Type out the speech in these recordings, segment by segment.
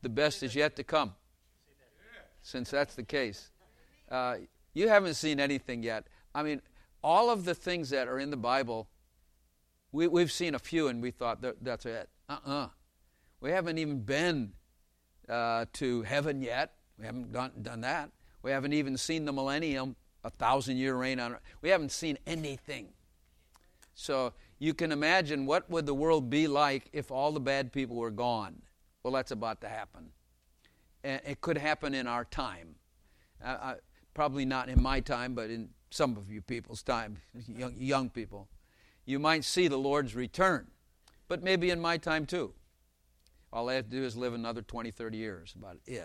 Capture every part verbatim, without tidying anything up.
the best is yet to come. Since that's the case. Uh, you haven't seen anything yet. I mean, all of the things that are in the Bible, we, we've seen a few and we thought that, that's it. Uh-uh. We haven't even been uh, to heaven yet. We haven't done, done that. We haven't even seen the millennium, a thousand-year reign on earth. We haven't seen anything. So you can imagine what would the world be like if all the bad people were gone. Well, that's about to happen. And it could happen in our time. Uh, I, probably not in my time, but in some of you people's time, young, young people. You might see the Lord's return, but maybe in my time too. All I have to do is live another twenty, thirty years, about it.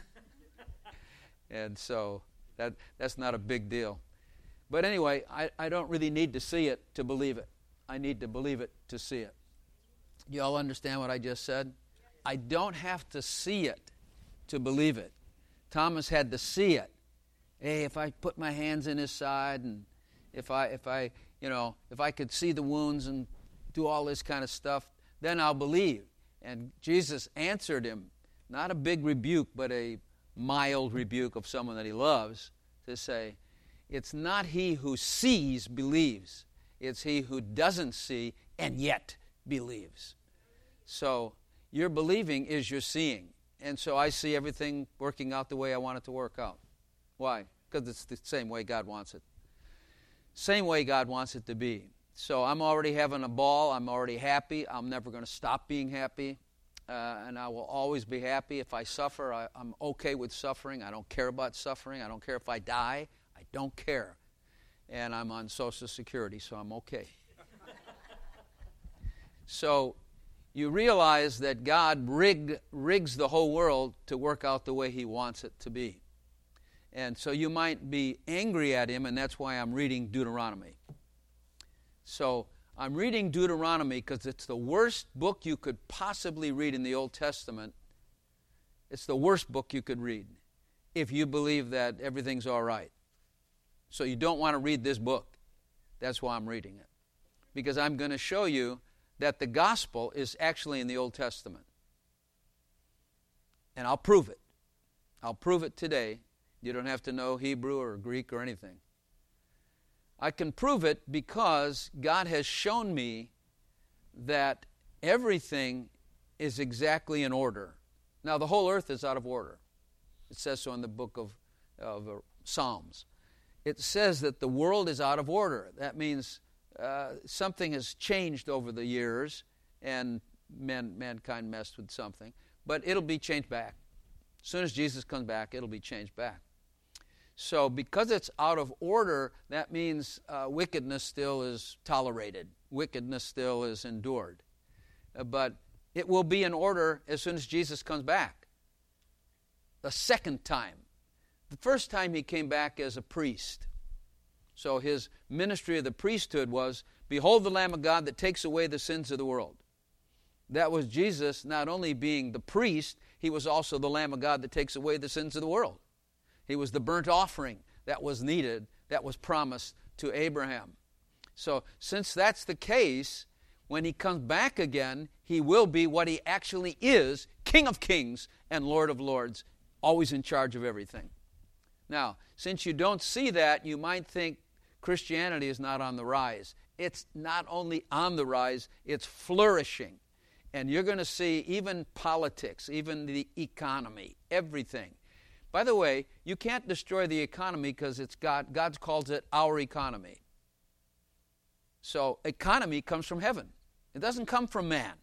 And so that that's not a big deal. But anyway, I, I don't really need to see it to believe it. I need to believe it to see it. You all understand what I just said? I don't have to see it to believe it. Thomas had to see it. Hey, if I put my hands in his side, and if I, if I, you know, if I could see the wounds and do all this kind of stuff, then I'll believe. And Jesus answered him, not a big rebuke, but a mild rebuke of someone that he loves, to say, it's not he who sees believes. It's he who doesn't see and yet believes. So your believing is your seeing. And so I see everything working out the way I want it to work out. Why? Because it's the same way God wants it. Same way God wants it to be. So I'm already having a ball. I'm already happy. I'm never going to stop being happy. Uh, and I will always be happy. If I suffer, I, I'm okay with suffering. I don't care about suffering. I don't care if I die. I don't care. And I'm on Social Security, so I'm okay. So you realize that God rigged, rigs the whole world to work out the way he wants it to be. And so you might be angry at him, and that's why I'm reading Deuteronomy. So I'm reading Deuteronomy because it's the worst book you could possibly read in the Old Testament. It's the worst book you could read if you believe that everything's all right. So you don't want to read this book. That's why I'm reading it. Because I'm going to show you that the gospel is actually in the Old Testament. And I'll prove it. I'll prove it today. You don't have to know Hebrew or Greek or anything. I can prove it because God has shown me that everything is exactly in order. Now, the whole earth is out of order. It says so in the book of, of uh, Psalms. It says that the world is out of order. That means uh, something has changed over the years, and man, mankind messed with something. But it'll be changed back. As soon as Jesus comes back, it'll be changed back. So because it's out of order, that means uh, wickedness still is tolerated. Wickedness still is endured. Uh, but it will be in order as soon as Jesus comes back. The second time. The first time he came back as a priest. So his ministry of the priesthood was, behold the Lamb of God that takes away the sins of the world. That was Jesus not only being the priest, he was also the Lamb of God that takes away the sins of the world. He was the burnt offering that was needed, that was promised to Abraham. So since that's the case, when he comes back again, he will be what he actually is, King of Kings and Lord of Lords, always in charge of everything. Now, since you don't see that, you might think Christianity is not on the rise. It's not only on the rise, it's flourishing. And you're going to see even politics, even the economy, everything. By the way, you can't destroy the economy because it's God. God calls it our economy. So economy comes from heaven. It doesn't come from man.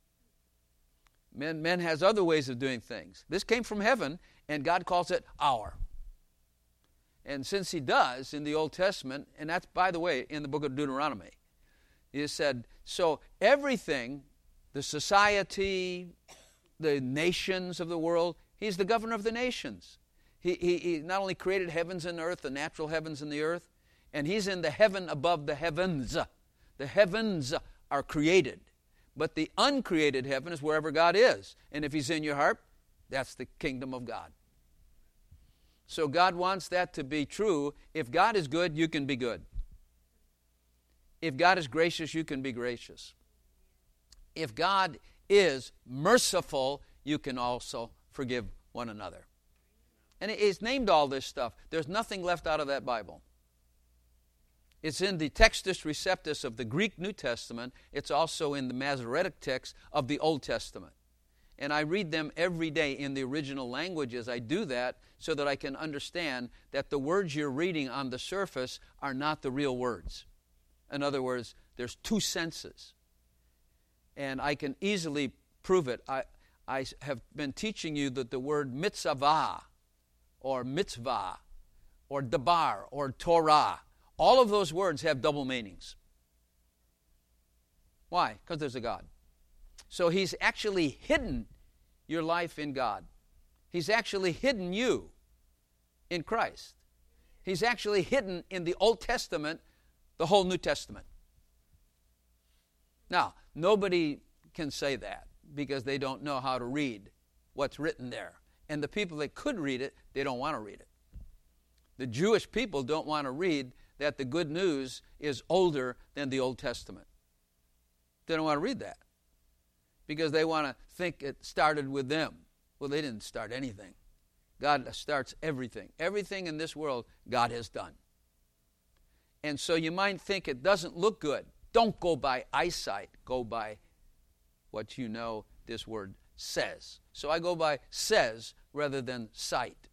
Man, man has other ways of doing things. This came from heaven, and God calls it our. And since he does in the Old Testament, and that's, by the way, in the book of Deuteronomy, he said, so everything, the society, the nations of the world, he's the governor of the nations. He, he, he not only created heavens and earth, the natural heavens and the earth, and he's in the heaven above the heavens. The heavens are created, but the uncreated heaven is wherever God is. And if he's in your heart, that's the kingdom of God. So God wants that to be true. If God is good, you can be good. If God is gracious, you can be gracious. If God is merciful, you can also forgive one another. And it's named all this stuff. There's nothing left out of that Bible. It's in the Textus Receptus of the Greek New Testament. It's also in the Masoretic text of the Old Testament. And I read them every day in the original languages. I do that so that I can understand that the words you're reading on the surface are not the real words. In other words, there's two senses. And I can easily prove it. I, I have been teaching you that the word mitzvah, or mitzvah, or dabar, or Torah, all of those words have double meanings. Why? Because there's a God. So He's actually hidden your life in God. He's actually hidden you in Christ. He's actually hidden in the Old Testament the whole New Testament. Now, nobody can say that because they don't know how to read what's written there. And the people that could read it, they don't want to read it. The Jewish people don't want to read that the good news is older than the Old Testament. They don't want to read that because they want to think it started with them. Well, they didn't start anything. God starts everything. Everything in this world, God has done. And so you might think it doesn't look good. Don't go by eyesight. Go by what you know this word says. So I go by says rather than sight.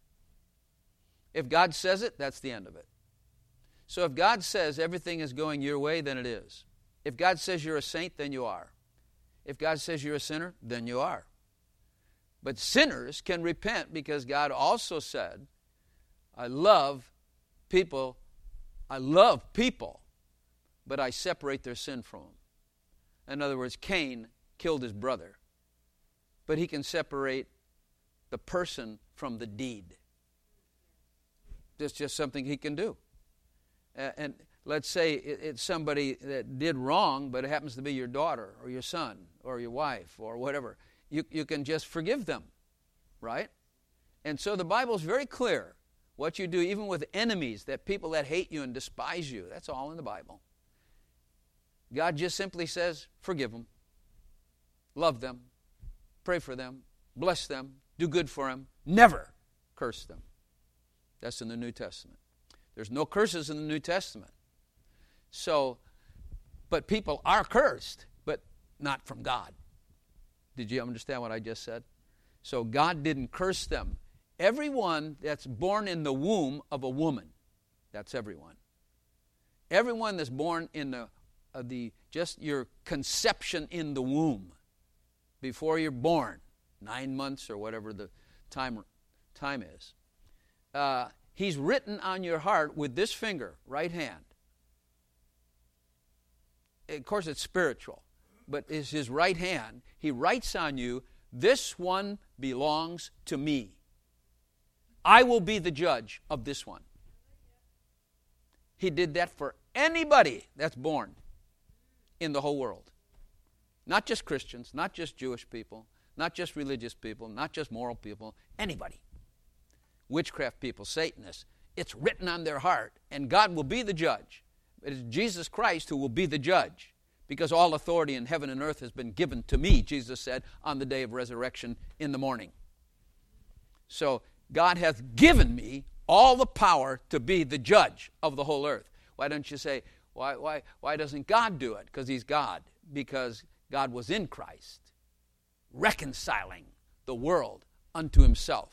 If God says it, that's the end of it. So if God says everything is going your way, then it is. If God says you're a saint, then you are. If God says you're a sinner, then you are. But sinners can repent because God also said, I love people, I love people, but I separate their sin from them. In other words, Cain killed his brother, but he can separate the person from the deed. That's just something he can do. Uh, and let's say it, it's somebody that did wrong, but it happens to be your daughter or your son or your wife or whatever. You, you can just forgive them, right? And so the Bible's very clear. What you do even with enemies, that people that hate you and despise you, that's all in the Bible. God just simply says, forgive them, love them, pray for them, bless them, do good for them, never curse them. That's in the New Testament. There's no curses in the New Testament. So, but people are cursed, but not from God. Did you understand what I just said? So God didn't curse them. Everyone that's born in the womb of a woman, that's everyone. Everyone that's born in the, uh, the just your conception in the womb, before you're born, nine months or whatever the time, time is, uh, He's written on your heart with this finger, right hand. Of course, it's spiritual, but it's His right hand. He writes on you, this one belongs to me. I will be the judge of this one. He did that for anybody that's born in the whole world. Not just Christians, not just Jewish people, not just religious people, not just moral people, anybody. Witchcraft people, Satanists, it's written on their heart, and God will be the judge. It is Jesus Christ who will be the judge, because all authority in heaven and earth has been given to me, Jesus said, on the day of resurrection in the morning. So God hath given me all the power to be the judge of the whole earth. Why don't you say, why, why, why doesn't God do it? Because He's God. Because God was in Christ, reconciling the world unto Himself.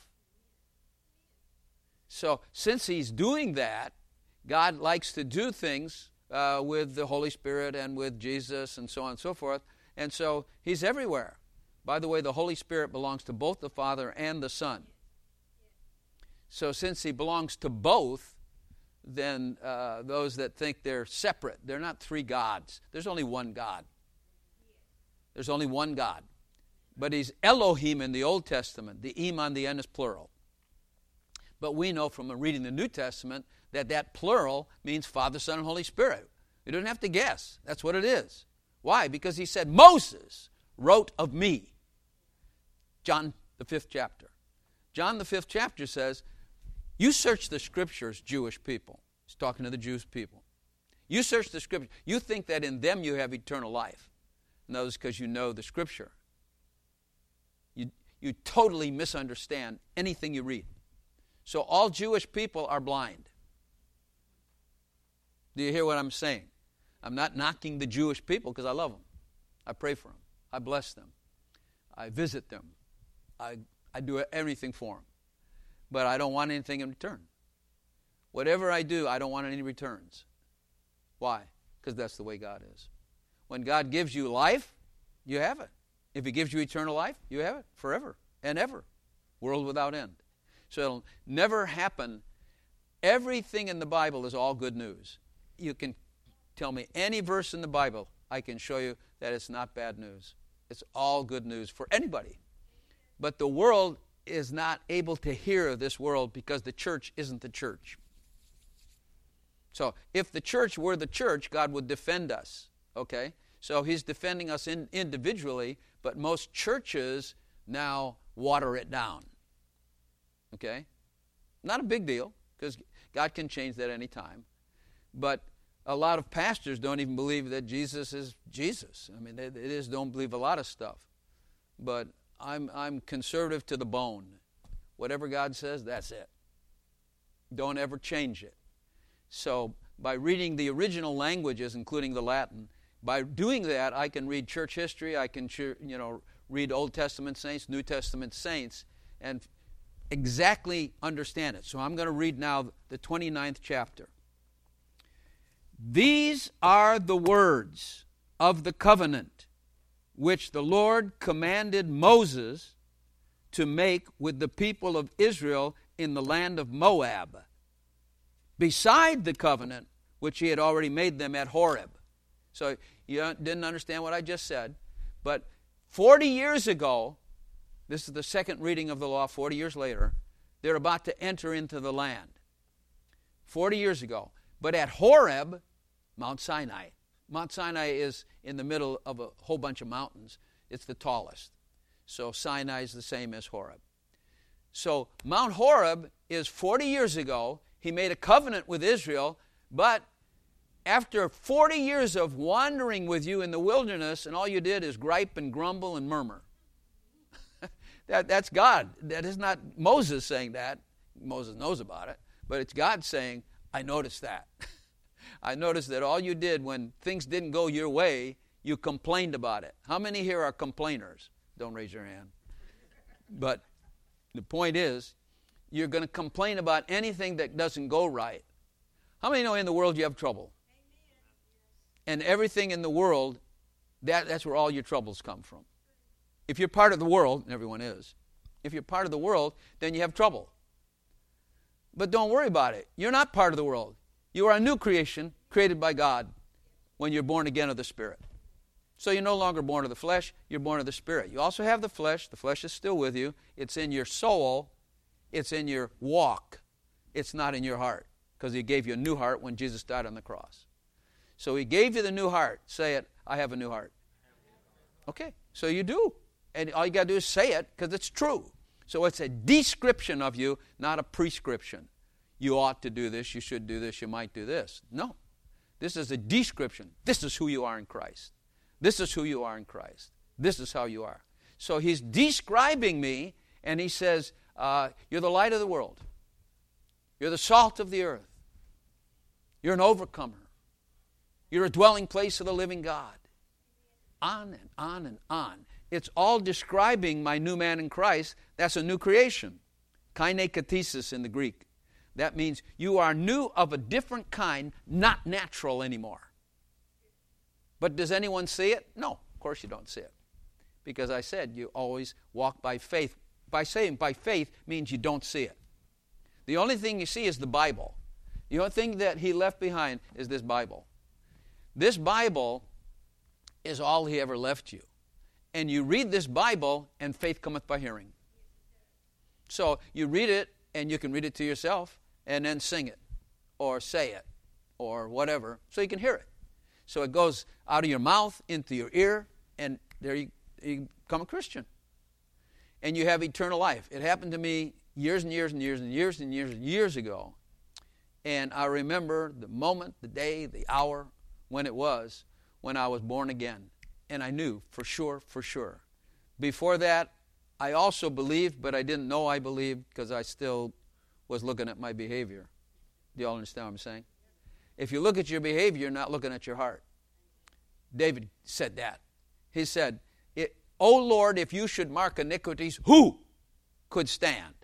So since He's doing that, God likes to do things uh, with the Holy Spirit and with Jesus and so on and so forth. And so He's everywhere. By the way, the Holy Spirit belongs to both the Father and the Son. So since He belongs to both, then uh, those that think they're separate, they're not three gods. There's only one God. There's only one God. But He's Elohim in the Old Testament. The im on the end is plural. But we know from reading the New Testament that that plural means Father, Son, and Holy Spirit. You don't have to guess. That's what it is. Why? Because He said, Moses wrote of me. John, the fifth chapter. John, the fifth chapter says, you search the Scriptures, Jewish people. He's talking to the Jewish people. You search the Scriptures. You think that in them you have eternal life. No, it's because you know the Scripture. You, you totally misunderstand anything you read. So all Jewish people are blind. Do you hear what I'm saying? I'm not knocking the Jewish people because I love them. I pray for them. I bless them. I visit them. I, I do everything for them. But I don't want anything in return. Whatever I do, I don't want any returns. Why? Because that's the way God is. When God gives you life, you have it. If He gives you eternal life, you have it forever and ever. World without end. So it'll never happen. Everything in the Bible is all good news. You can tell me any verse in the Bible, I can show you that it's not bad news. It's all good news for anybody. But the world is not able to hear this world because the church isn't the church. So if the church were the church, God would defend us. Okay? So He's defending us in, individually, but most churches now water it down. Okay? Not a big deal, because God can change that any time. But a lot of pastors don't even believe that Jesus is Jesus. I mean, they, they just don't believe a lot of stuff. But I'm I'm conservative to the bone. Whatever God says, that's it. Don't ever change it. So by reading the original languages, including the Latin, by doing that, I can read church history. I can, you know, read Old Testament saints, New Testament saints, and exactly understand it. So I'm going to read now the twenty-ninth chapter. These are the words of the covenant which the Lord commanded Moses to make with the people of Israel in the land of Moab, beside the covenant which He had already made them at Horeb. So you didn't understand what I just said, but forty years ago, this is the second reading of the law, forty years later, they're about to enter into the land. forty years ago. But at Horeb, Mount Sinai. Mount Sinai is in the middle of a whole bunch of mountains. It's the tallest. So Sinai is the same as Horeb. So Mount Horeb is forty years ago. He made a covenant with Israel, but after forty years of wandering with you in the wilderness, and all you did is gripe and grumble and murmur. that, that's God. That is not Moses saying that. Moses knows about it. But it's God saying, I noticed that. I noticed that all you did when things didn't go your way, you complained about it. How many here are complainers? Don't raise your hand. But the point is, you're going to complain about anything that doesn't go right. How many know in the world you have trouble? And everything in the world, that, that's where all your troubles come from. If you're part of the world, and everyone is, if you're part of the world, then you have trouble. But don't worry about it. You're not part of the world. You are a new creation created by God when you're born again of the Spirit. So you're no longer born of the flesh, you're born of the Spirit. You also have the flesh. The flesh is still with you. It's in your soul. It's in your walk. It's not in your heart, because He gave you a new heart when Jesus died on the cross. So He gave you the new heart. Say it, I have a new heart. Okay, so you do. And all you got to do is say it, because it's true. So it's a description of you, not a prescription. You ought to do this, you should do this, you might do this. No. This is a description. This is who you are in Christ. This is who you are in Christ. This is how you are. So He's describing me, and He says, uh, you're the light of the world. You're the salt of the earth. You're an overcomer. You're a dwelling place of the living God. On and on and on. It's all describing my new man in Christ. That's a new creation. Kainekatesis in the Greek. That means you are new of a different kind, not natural anymore. But does anyone see it? No, of course you don't see it. Because I said you always walk by faith. By saying by faith means you don't see it. The only thing you see is the Bible. The only thing that He left behind is this Bible. This Bible is all He ever left you. And you read this Bible, and faith cometh by hearing. So you read it, and you can read it to yourself, and then sing it, or say it, or whatever, so you can hear it. So it goes out of your mouth, into your ear, and there you, you become a Christian. And you have eternal life. It happened to me years and years and years and years and years and years ago. And I remember the moment, the day, the hour, when it was, when I was born again. And I knew for sure, for sure. Before that, I also believed, but I didn't know I believed because I still was looking at my behavior. Do you all understand what I'm saying? If you look at your behavior, you're not looking at your heart. David said that. He said, "O Lord, if you should mark iniquities, who could stand?"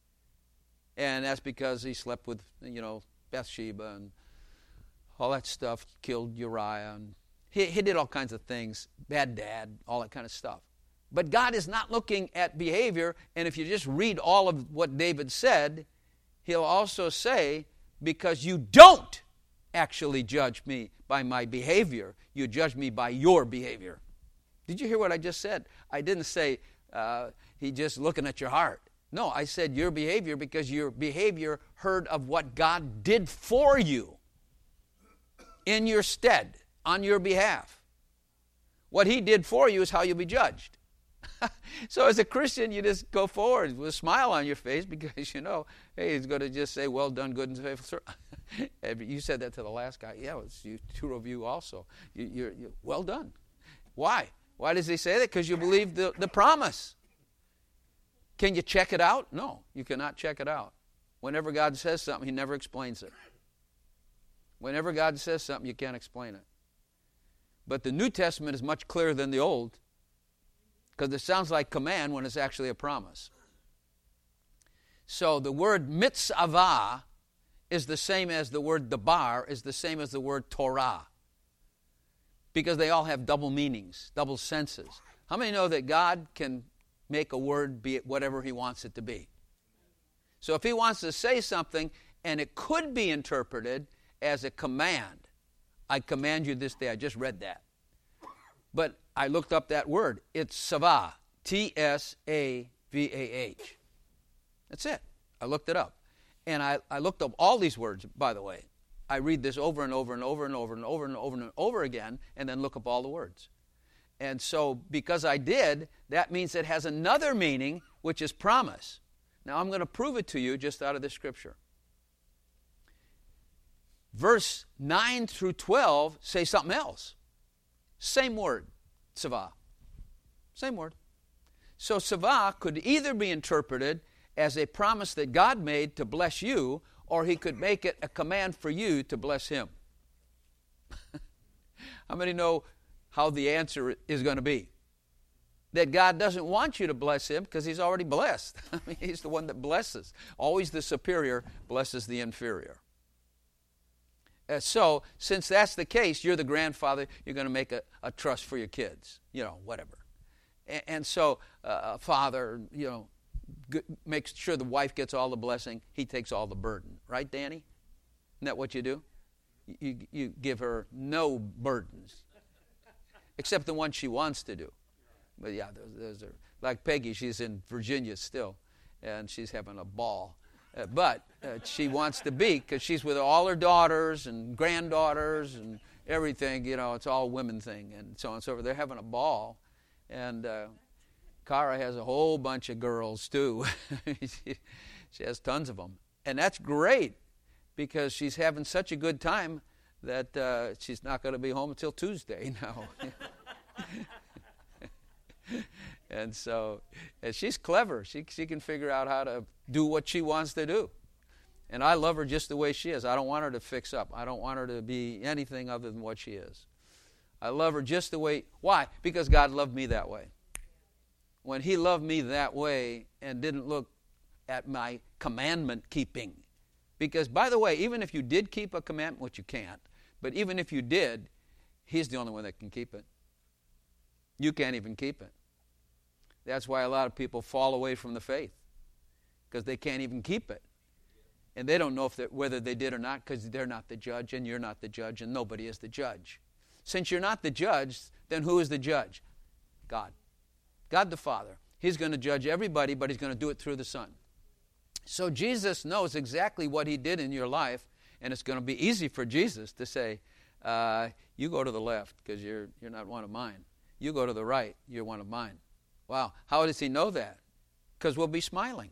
And that's because he slept with, you know, Bathsheba and all that stuff, killed Uriah, and he, he did all kinds of things, bad dad, all that kind of stuff. But God is not looking at behavior, and if you just read all of what David said, he'll also say, because you don't actually judge me by my behavior, you judge me by your behavior. Did you hear what I just said? I didn't say uh, he just looking at your heart. No, I said your behavior because your behavior heard of what God did for you in your stead, on your behalf. What he did for you is how you'll be judged. So as a Christian, you just go forward with a smile on your face because you know, hey, he's going to just say, "Well done, good and faithful servant." You said that to the last guy. Yeah, it's you, two of you also. You, you're, you're well done. Why? Why does he say that? Because you believe the, the promise. Can you check it out? No, you cannot check it out. Whenever God says something, he never explains it. Whenever God says something, you can't explain it. But the New Testament is much clearer than the Old because it sounds like command when it's actually a promise. So the word mitzvah is the same as the word dabar, is the same as the word Torah. Because they all have double meanings, double senses. How many know that God can make a word be whatever he wants it to be? So if he wants to say something, and it could be interpreted as a command. I command you this day. I just read that. But I looked up that word. It's savah. T S A V A H. That's it. I looked it up. And I, I looked up all these words, by the way. I read this over and over and over and over and over and over and over again, and then look up all the words. And so because I did, that means it has another meaning, which is promise. Now I'm going to prove it to you just out of the scripture. Verse nine through twelve say something else. Same word, savah. Same word. So savah could either be interpreted as a promise that God made to bless you, or he could make it a command for you to bless him. How many know how the answer is going to be? That God doesn't want you to bless him because he's already blessed. I mean, he's the one that blesses. Always the superior blesses the inferior. Uh, so, since that's the case, you're the grandfather, you're going to make a, a trust for your kids, you know, whatever. And, and so, uh, a father, you know, g- makes sure the wife gets all the blessing, he takes all the burden. Right, Danny? Isn't that what you do? You, you give her no burdens, except the one she wants to do. But yeah, those, those are, like Peggy, she's in Virginia still, and she's having a ball. Uh, but uh, she wants to be, because she's with all her daughters and granddaughters and everything, you know, it's all women thing and so on and so forth. They're having a ball. And uh, Cara has a whole bunch of girls too. she, she has tons of them. And that's great, because she's having such a good time that uh, she's not going to be home until Tuesday now. And so, and she's clever. She she can figure out how to do what she wants to do. And I love her just the way she is. I don't want her to fix up. I don't want her to be anything other than what she is. I love her just the way. Why? Because God loved me that way. When he loved me that way and didn't look at my commandment keeping. Because, by the way, even if you did keep a commandment, which you can't, but even if you did, he's the only one that can keep it. You can't even keep it. That's why a lot of people fall away from the faith, because they can't even keep it. And they don't know if whether they did or not, because they're not the judge and you're not the judge and nobody is the judge. Since you're not the judge, then who is the judge? God. God the Father. He's going to judge everybody, but he's going to do it through the Son. So Jesus knows exactly what he did in your life, and it's going to be easy for Jesus to say, uh, you go to the left because you're, you're not one of mine. You go to the right, you're one of mine. Wow, how does he know that? Because we'll be smiling.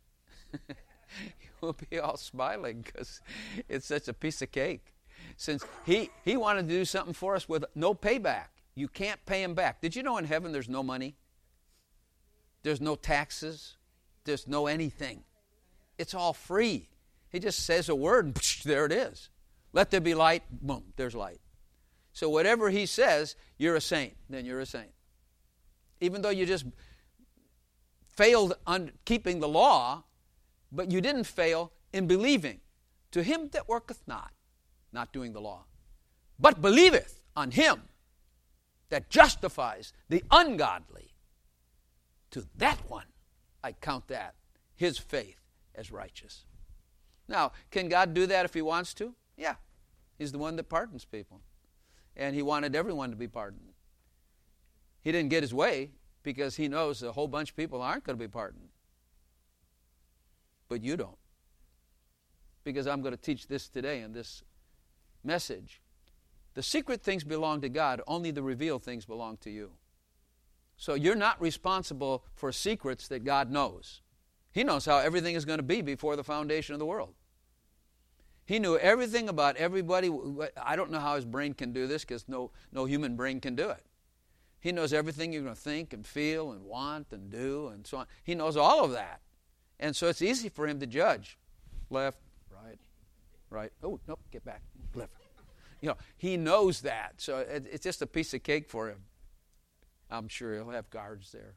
We'll be all smiling because it's such a piece of cake. Since he, he wanted to do something for us with no payback. You can't pay him back. Did you know in heaven there's no money? There's no taxes. There's no anything. It's all free. He just says a word and psh, there it is. Let there be light. Boom, there's light. So whatever he says, you're a saint. Then you're a saint. Even though you just failed on keeping the law, but you didn't fail in believing. To him that worketh not, not doing the law, but believeth on him that justifies the ungodly, to that one I count that, his faith, as righteous. Now, can God do that if he wants to? Yeah. He's the one that pardons people. And he wanted everyone to be pardoned. He didn't get his way because he knows a whole bunch of people aren't going to be pardoned. But you don't. Because I'm going to teach this today in this message. The secret things belong to God. Only the revealed things belong to you. So you're not responsible for secrets that God knows. He knows how everything is going to be before the foundation of the world. He knew everything about everybody. I don't know how his brain can do this because no, no human brain can do it. He knows everything you're going to think and feel and want and do and so on. He knows all of that. And so it's easy for him to judge. Left, right, right. Oh, nope, get back. Left. You know, he knows that. So it, it's just a piece of cake for him. I'm sure he'll have guards there.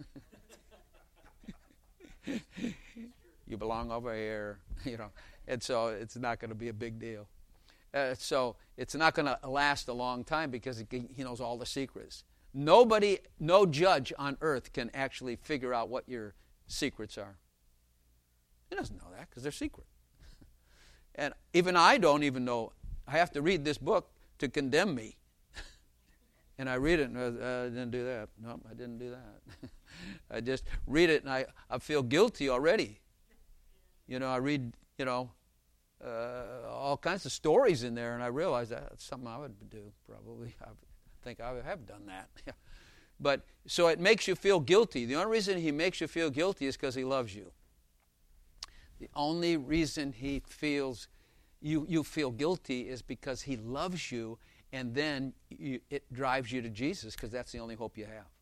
You belong over here, you know. And so it's not going to be a big deal. Uh, so it's not going to last a long time because he knows all the secrets. Nobody, no judge on earth can actually figure out what your secrets are. He doesn't know that because they're secret. And even I don't even know. I have to read this book to condemn me. And I read it and uh, I didn't do that. No, I didn't do that. I just read it and I, I feel guilty already. You know, I read, you know, uh, all kinds of stories in there and I realize that's something I would do probably. I think I have done that. But so it makes you feel guilty. The only reason he makes you feel guilty is because he loves you. The only reason he feels you, you feel guilty is because he loves you. And then you, it drives you to Jesus because that's the only hope you have.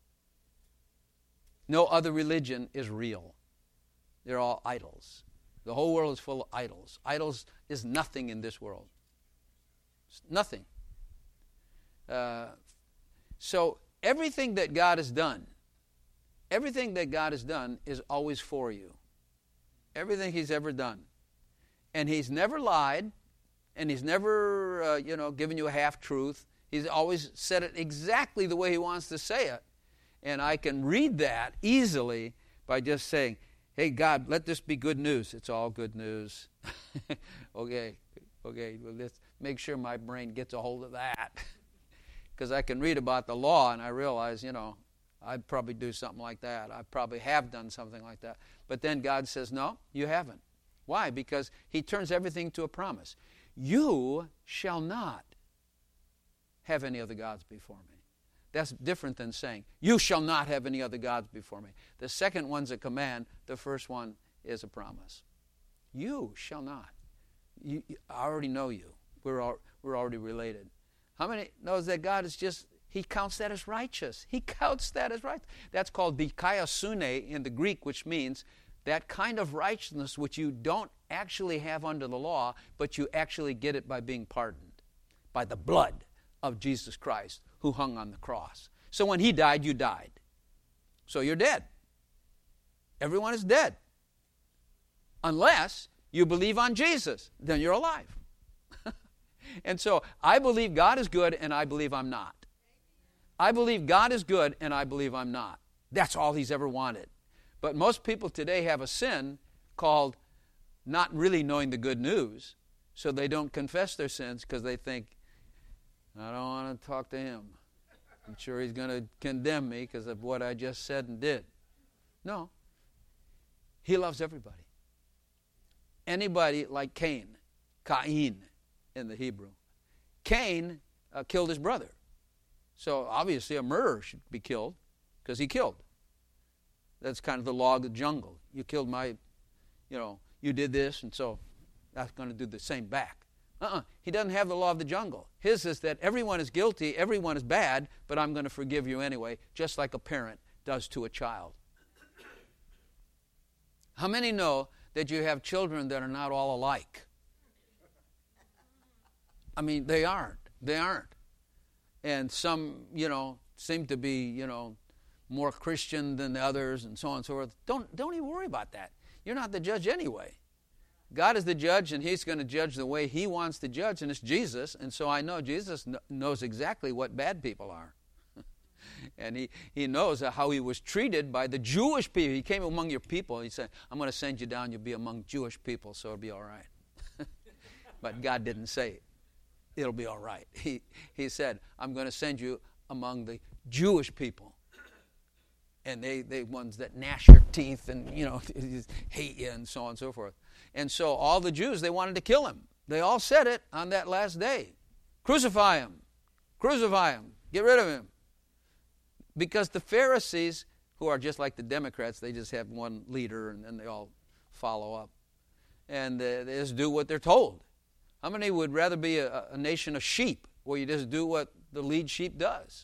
No other religion is real. They're all idols. The whole world is full of idols. Idols is nothing in this world. It's nothing. Uh, so everything that God has done, everything that God has done is always for you. Everything he's ever done. And he's never lied. And he's never, uh, you know, given you a half-truth. He's always said it exactly the way he wants to say it. And I can read that easily by just saying, hey, God, let this be good news. It's all good news. okay, okay, well, let's make sure my brain gets a hold of that. Because I can read about the law and I realize, you know, I'd probably do something like that. I probably have done something like that. But then God says, no, you haven't. Why? Because he turns everything to a promise. You shall not have any other gods before me. That's different than saying, you shall not have any other gods before me. The second one's a command. The first one is a promise. You shall not. You, I already know you. We're, all, we're already related. How many knows that God is just, he counts that as righteous. He counts that as right. That's called dikaiosune in the Greek, which means that kind of righteousness which you don't actually have under the law, but you actually get it by being pardoned, by the blood of Jesus Christ who hung on the cross. So when he died, you died. So you're dead. Everyone is dead. Unless you believe on Jesus, then you're alive. And so I believe God is good and I believe I'm not. I believe God is good and I believe I'm not. That's all he's ever wanted. But most people today have a sin called not really knowing the good news, so they don't confess their sins because they think, I don't want to talk to him. I'm sure he's going to condemn me because of what I just said and did. No. He loves everybody. Anybody like Cain, Cain in the Hebrew. Cain uh, killed his brother. So obviously a murderer should be killed because he killed. That's kind of the law of the jungle. You killed my, you know, you did this, and so that's going to do the same back. Uh-uh. He doesn't have the law of the jungle. His is that everyone is guilty, everyone is bad, but I'm going to forgive you anyway, just like a parent does to a child. How many know that you have children that are not all alike? I mean, they aren't. They aren't. And some, you know, seem to be, you know, more Christian than the others and so on and so forth. Don't, don't even worry about that. You're not the judge anyway. God is the judge, and He's going to judge the way He wants to judge, and it's Jesus. And so I know Jesus kn- knows exactly what bad people are. And he, he knows how He was treated by the Jewish people. He came among your people. He said, I'm going to send you down. You'll be among Jewish people, so it'll be all right. But God didn't say it'll be all right. He, he said, I'm going to send you among the Jewish people. And they, they ones that gnash your teeth and, you know, hate you and so on and so forth. And so all the Jews, they wanted to kill Him. They all said it on that last day. Crucify Him. Crucify Him. Get rid of Him. Because the Pharisees, who are just like the Democrats, they just have one leader and then they all follow up. And uh, they just do what they're told. How many would rather be a, a nation of sheep where you just do what the lead sheep does?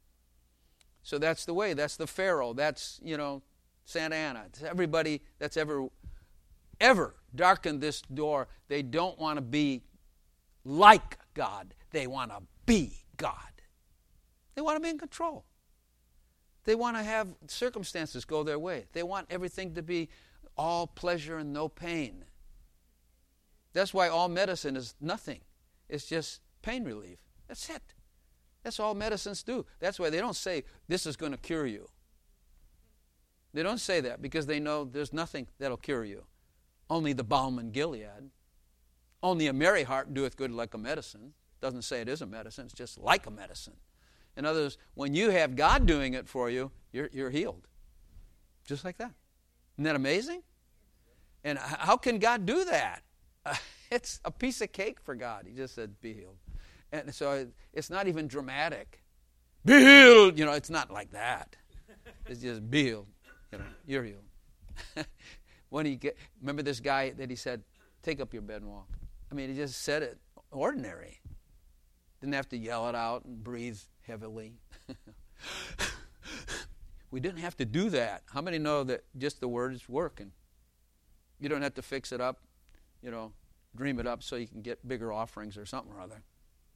So that's the way. That's the Pharaoh. That's, you know, Santa Ana. It's everybody that's ever, ever darkened this door. They don't want to be like God. They want to be God. They want to be in control. They want to have circumstances go their way. They want everything to be all pleasure and no pain. That's why all medicine is nothing. It's just pain relief. That's it. That's all medicines do. That's why they don't say, this is going to cure you. They don't say that because they know there's nothing that'll cure you. Only the balm in Gilead. Only a merry heart doeth good like a medicine. Doesn't say it is a medicine. It's just like a medicine. In other words, when you have God doing it for you, you're, you're healed. Just like that. Isn't that amazing? And how can God do that? Uh, it's a piece of cake for God. He just said, be healed. And so it's not even dramatic. Be healed! You know, it's not like that. It's just be healed. You know, you're healed. When he get, remember this guy that he said, take up your bed and walk. I mean, he just said it ordinary. Didn't have to yell it out and breathe heavily. We didn't have to do that. How many know that just the word is working? You don't have to fix it up, you know, dream it up so you can get bigger offerings or something or other.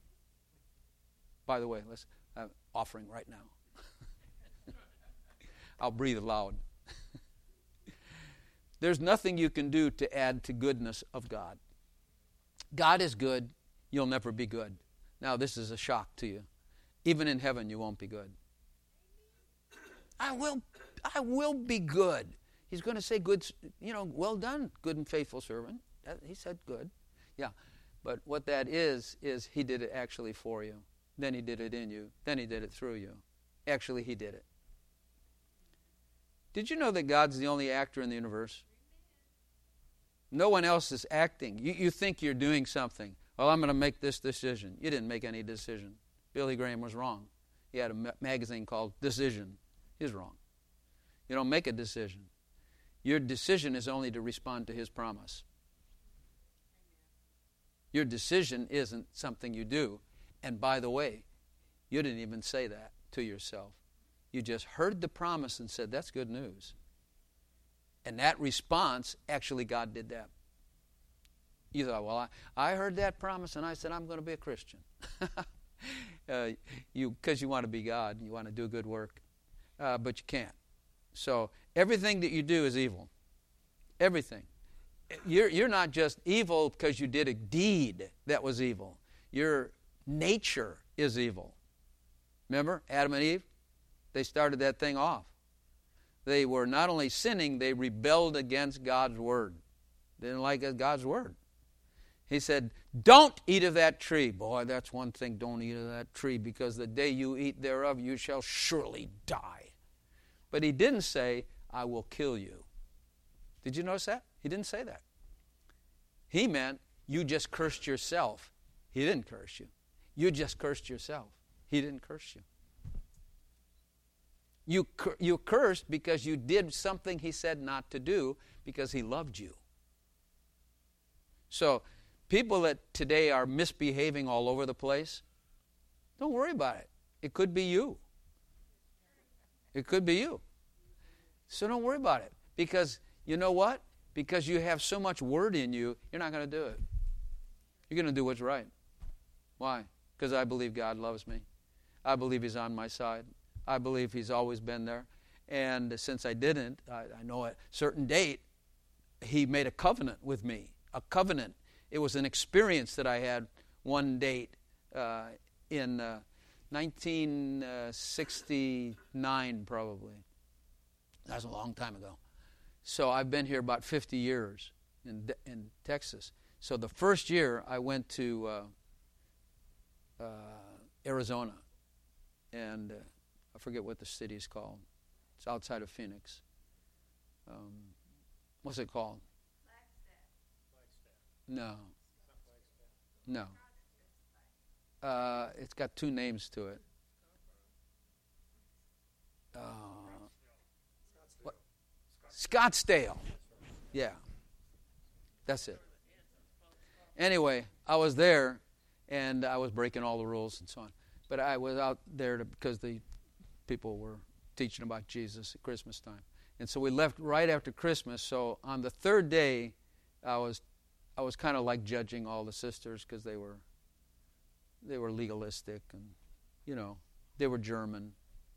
By the way, let's have offering right now. I'll breathe loud. There's nothing you can do to add to goodness of God. God is good. You'll never be good. Now, this is a shock to you. Even in heaven, you won't be good. I will, I will be good. He's going to say, good, you know, well done, good and faithful servant. That, he said good. Yeah. But what that is, is He did it actually for you. Then He did it in you. Then He did it through you. Actually, He did it. Did you know that God's the only actor in the universe? No one else is acting. You, you think you're doing something. Well, I'm going to make this decision. You didn't make any decision. Billy Graham was wrong. He had a ma- magazine called Decision. He's wrong. You don't make a decision. Your decision is only to respond to His promise. Your decision isn't something you do. And by the way, you didn't even say that to yourself. You just heard the promise and said, that's good news. And that response, actually God did that. You thought, well, I, I heard that promise and I said, I'm going to be a Christian. uh, you, because you want to be God, you want to do good work, uh, but you can't. So everything that you do is evil. Everything. You're, you're not just evil because you did a deed that was evil. Your nature is evil. Remember Adam and Eve? They started that thing off. They were not only sinning, they rebelled against God's word. They didn't like God's word. He said, don't eat of that tree. Boy, that's one thing, don't eat of that tree, because the day you eat thereof, you shall surely die. But He didn't say, I will kill you. Did you notice that? He didn't say that. He meant, you just cursed yourself. He didn't curse you. You just cursed yourself. He didn't curse you. You, you cursed because you did something He said not to do because He loved you. So, people that today are misbehaving all over the place, don't worry about it. It could be you. It could be you. So don't worry about it, because You know what? Because you have so much word in you, you're not going to do it. You're going to do what's right. Why? Because I believe God loves me. I believe He's on my side. I believe He's always been there. And since I didn't, I, I know at a certain date, He made a covenant with me. A covenant. It was an experience that I had one date uh, in uh, nineteen sixty-nine, probably. That was a long time ago. So I've been here about fifty years in in Texas. So the first year I went to uh, uh, Arizona, and uh, I forget what the city is called. It's outside of Phoenix. Um, what's it called? No. No. Uh, it's got two names to it. Uh, what? Scottsdale. Yeah. That's it. Anyway, I was there, and I was breaking all the rules and so on. But I was out there to, because the people were teaching about Jesus at Christmas time. And so we left right after Christmas. So on the third day, I was I was kind of like judging all the sisters because they were they were legalistic and, you know, they were German.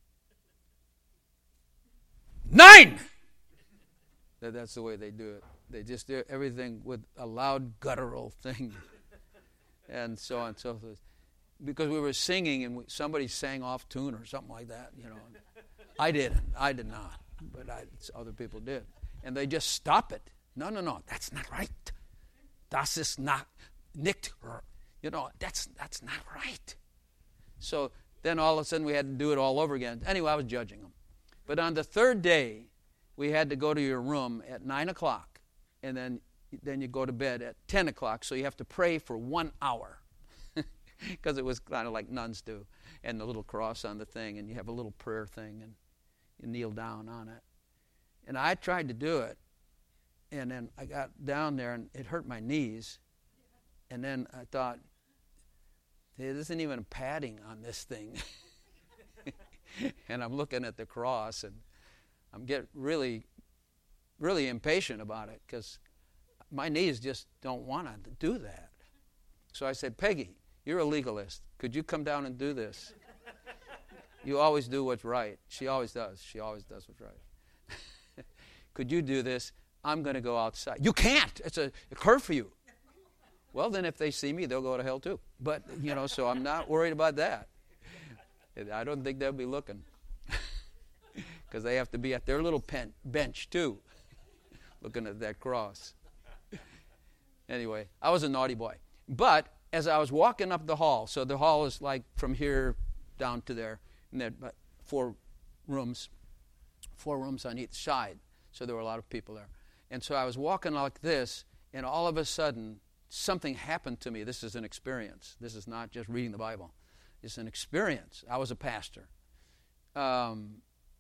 Nine! That, that's the way they do it. They just do everything with a loud guttural thing. And so on and so forth. Because we were singing and we, somebody sang off tune or something like that, you know. I didn't. I did not. But I, other people did. And they just stop it. No, no, no. That's not right. Das ist not nicht. You know, that's that's not right. So then all of a sudden we had to do it all over again. Anyway, I was judging them. But on the third day, we had to go to your room at nine o'clock. And then, then you go to bed at ten o'clock. So you have to pray for one hour. Because it was kind of like nuns do. And the little cross on the thing. And you have a little prayer thing. And you kneel down on it. And I tried to do it. And then I got down there and it hurt my knees. And then I thought, there isn't even a padding on this thing. And I'm looking at the cross and I'm getting really, really impatient about it because my knees just don't want to do that. So I said, Peggy, you're a legalist. Could you come down and do this? You always do what's right. She always does. She always does what's right. Could you do this? I'm going to go outside. You can't. It's a, a curfew. Well, then if they see me, they'll go to hell too. But, you know, so I'm not worried about that. I don't think they'll be looking. Because they have to be at their little pen, bench too, looking at that cross. Anyway, I was a naughty boy. But as I was walking up the hall, so the hall is like from here down to there, and there are four rooms, four rooms on each side. So there were a lot of people there. And so I was walking like this, and all of a sudden, something happened to me. This is an experience. This is not just reading the Bible. It's an experience. I was a pastor. Um,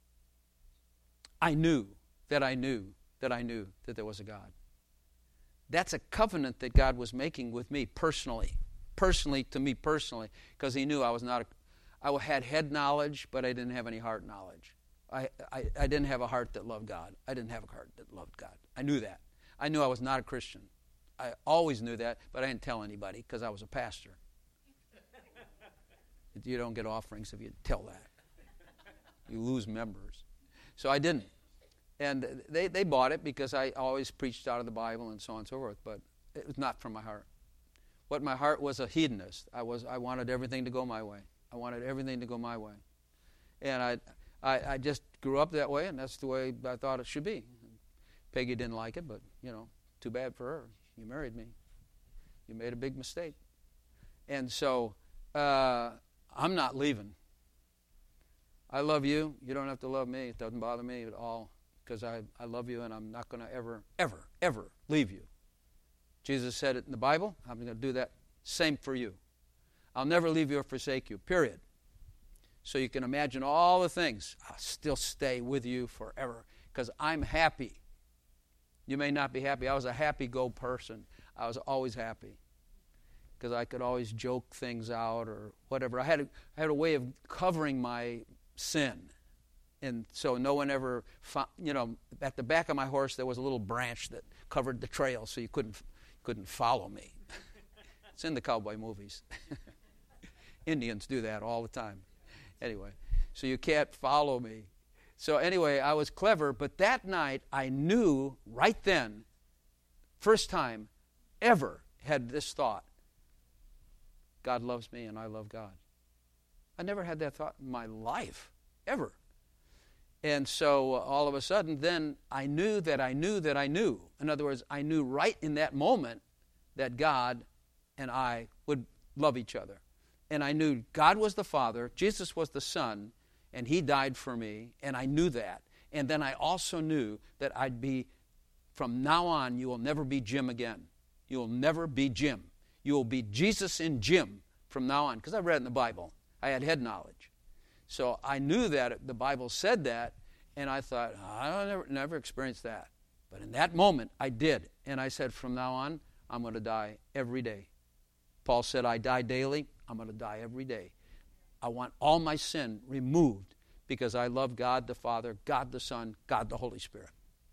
I knew that I knew that I knew that there was a God. That's a covenant that God was making with me personally. Personally, to me personally, because He knew I was not a, I had head knowledge, but I didn't have any heart knowledge. I, I, I didn't have a heart that loved God. I didn't have a heart that loved God. I knew that. I knew I was not a Christian. I always knew that, but I didn't tell anybody because I was a pastor. You don't get offerings if you tell that. You lose members. So I didn't. And they, they bought it because I always preached out of the Bible and so on and so forth, but it was not from my heart. What my heart was a hedonist. I was I wanted everything to go my way. I wanted everything to go my way. And I I, I just grew up that way, and that's the way I thought it should be. Peggy didn't like it, but, you know, too bad for her. You married me. You made a big mistake. And so uh, I'm not leaving. I love you. You don't have to love me. It doesn't bother me at all because I, I love you, and I'm not going to ever, ever, ever leave you. Jesus said it in the Bible. I'm going to do that same for you. I'll never leave you or forsake you, period. So you can imagine all the things. I'll still stay with you forever because I'm happy. You may not be happy. I was a happy-go person. I was always happy because I could always joke things out or whatever. I had a, I had a way of covering my sin And so no one ever, fo- you know, at the back of my horse there was a little branch that covered the trail, so you couldn't couldn't follow me. It's in the cowboy movies. Indians do that all the time. Anyway, so you can't follow me. So anyway, I was clever, but that night I knew right then, first time ever had this thought, God loves me and I love God. I never had that thought in my life, ever. And so uh, all of a sudden, then I knew that I knew that I knew. In other words, I knew right in that moment that God and I would love each other. And I knew God was the Father, Jesus was the Son, and He died for me, and I knew that. And then I also knew that I'd be, from now on, you will never be Jim again. You will never be Jim. You will be Jesus in Jim from now on, because I read it in the Bible. I had head knowledge. So I knew that the Bible said that, and I thought, oh, I never, never experienced that. But in that moment, I did. And I said, from now on, I'm going to die every day. Paul said, I die daily. I'm going to die every day. I want all my sin removed because I love God the Father, God the Son, God the Holy Spirit.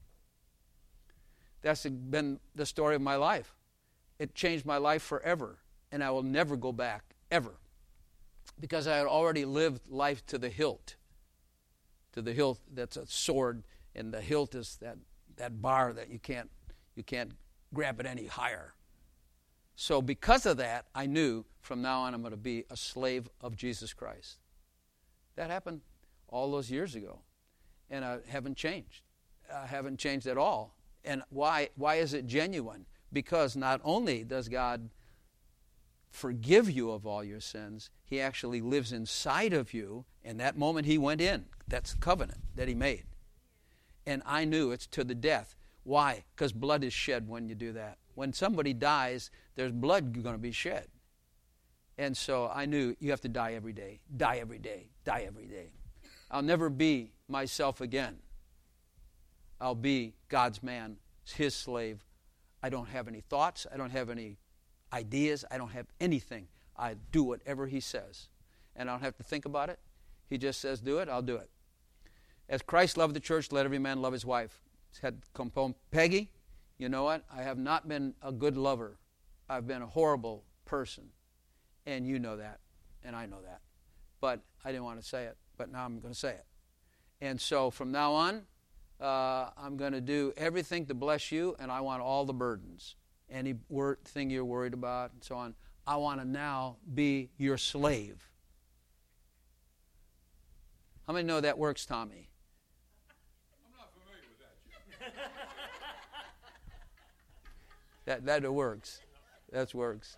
That's been the story of my life. It changed my life forever, and I will never go back, ever. Because I had already lived life to the hilt. To the hilt, that's a sword, and the hilt is that, that bar that you can't you can't grab it any higher. So because of that, I knew from now on I'm going to be a slave of Jesus Christ. That happened all those years ago, and I haven't changed. I haven't changed at all. And why? Why is it genuine? Because not only does God forgive you of all your sins, He actually lives inside of you, and that moment He went in. That's the covenant that He made. And I knew it's to the death. Why? Because blood is shed when you do that. When somebody dies, there's blood going to be shed. And so I knew you have to die every day, die every day, die every day. I'll never be myself again. I'll be God's man, His slave. I don't have any thoughts. I don't have any ideas. I don't have anything. I do whatever He says. And I don't have to think about it. He just says, do it, I'll do it. As Christ loved the church, let every man love his wife. Had composed, Peggy, you know what? I have not been a good lover. I've been a horrible person. And you know that. And I know that. But I didn't want to say it. But now I'm going to say it. And so from now on, uh, I'm going to do everything to bless you, and I want all the burdens. Any word, thing you're worried about, and so on. I want to now be your slave. How many know that works, Tommy? I'm not familiar with that, Jim. that that it works. That works.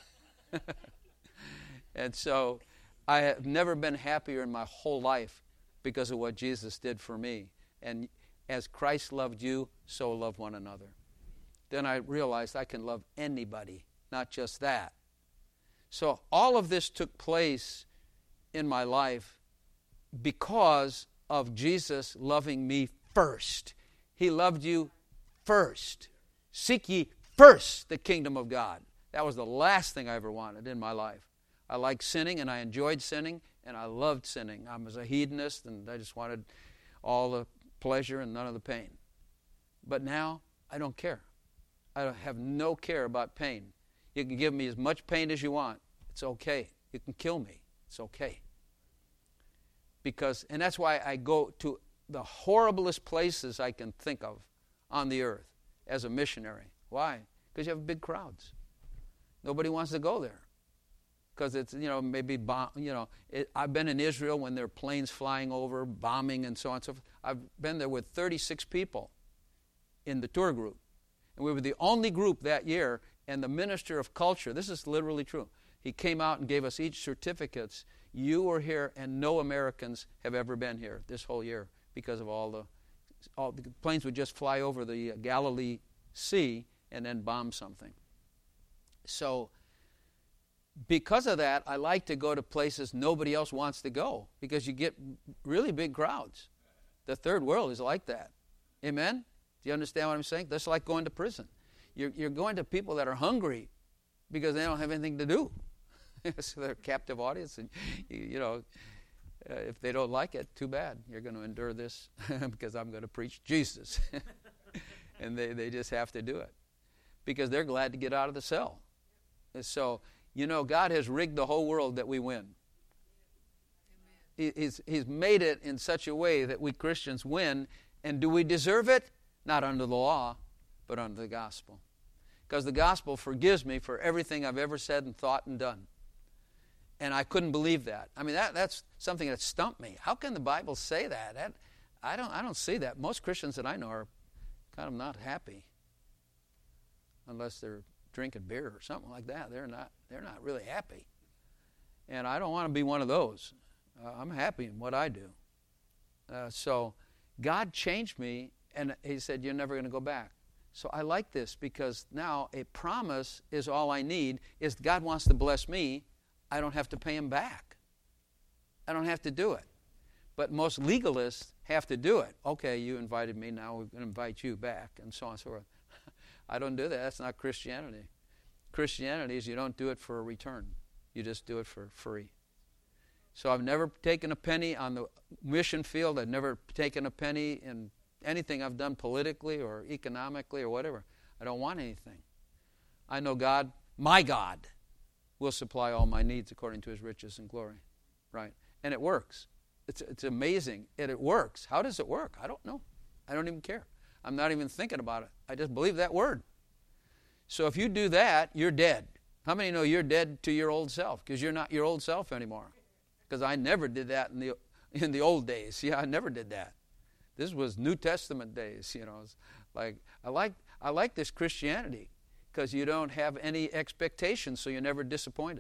And so I have never been happier in my whole life because of what Jesus did for me. And as Christ loved you, so love one another. Then I realized I can love anybody, not just that. So all of this took place in my life because of Jesus loving me first. He loved you first. Seek ye first the kingdom of God. That was the last thing I ever wanted in my life. I liked sinning, and I enjoyed sinning, and I loved sinning. I was a hedonist, and I just wanted all the pleasure and none of the pain. But now, I don't care. I have no care about pain. You can give me as much pain as you want. It's okay. You can kill me. It's okay. Because, and that's why I go to the horriblest places I can think of on the earth as a missionary. Why? Because you have big crowds. Nobody wants to go there. Because it's, you know, maybe, bomb, you know, it, I've been in Israel when there are planes flying over, bombing and so on and so forth. I've been there with thirty-six people in the tour group. And we were the only group that year, and the minister of culture, this is literally true, he came out and gave us each certificates. You were here, and no Americans have ever been here this whole year because of all the, all the planes would just fly over the Galilee Sea and then bomb something. So, because of that, I like to go to places nobody else wants to go because you get really big crowds. The third world is like that. Amen? Do you understand what I'm saying? That's like going to prison. You're, you're going to people that are hungry because they don't have anything to do. So they're a captive audience, and you, you know, Uh, if they don't like it, too bad. You're going to endure this because I'm going to preach Jesus. And they, they just have to do it because they're glad to get out of the cell. And so, you know, God has rigged the whole world that we win. He, he's, he's made it in such a way that we Christians win. And do we deserve it? Not under the law, but under the gospel. Because the gospel forgives me for everything I've ever said and thought and done. And I couldn't believe that. I mean, that, that's something that stumped me. How can the Bible say that? that? I don't I don't see that. Most Christians that I know are kind of not happy. Unless they're drinking beer or something like that. They're not, they're not really happy. And I don't want to be one of those. Uh, I'm happy in what I do. Uh, so God changed me, and he said, you're never going to go back. So I like this because now a promise is all I need. Is God wants to bless me, I don't have to pay him back. I don't have to do it. But most legalists have to do it. Okay, you invited me, now we're going to invite you back, and so on and so forth. I don't do that. That's not Christianity. Christianity is you don't do it for a return. You just do it for free. So I've never taken a penny on the mission field. I've never taken a penny in anything I've done politically or economically or whatever. I don't want anything. I know God, my God, will supply all my needs according to his riches and glory. Right? And it works. It's it's amazing. And it works. How does it work? I don't know. I don't even care. I'm not even thinking about it. I just believe that word. So if you do that, you're dead. How many know you're dead to your old self? Because you're not your old self anymore. Because I never did that in the in the old days. Yeah, I never did that. This was New Testament days. You know, it's like I like I like this Christianity because you don't have any expectations, so you're never disappointed.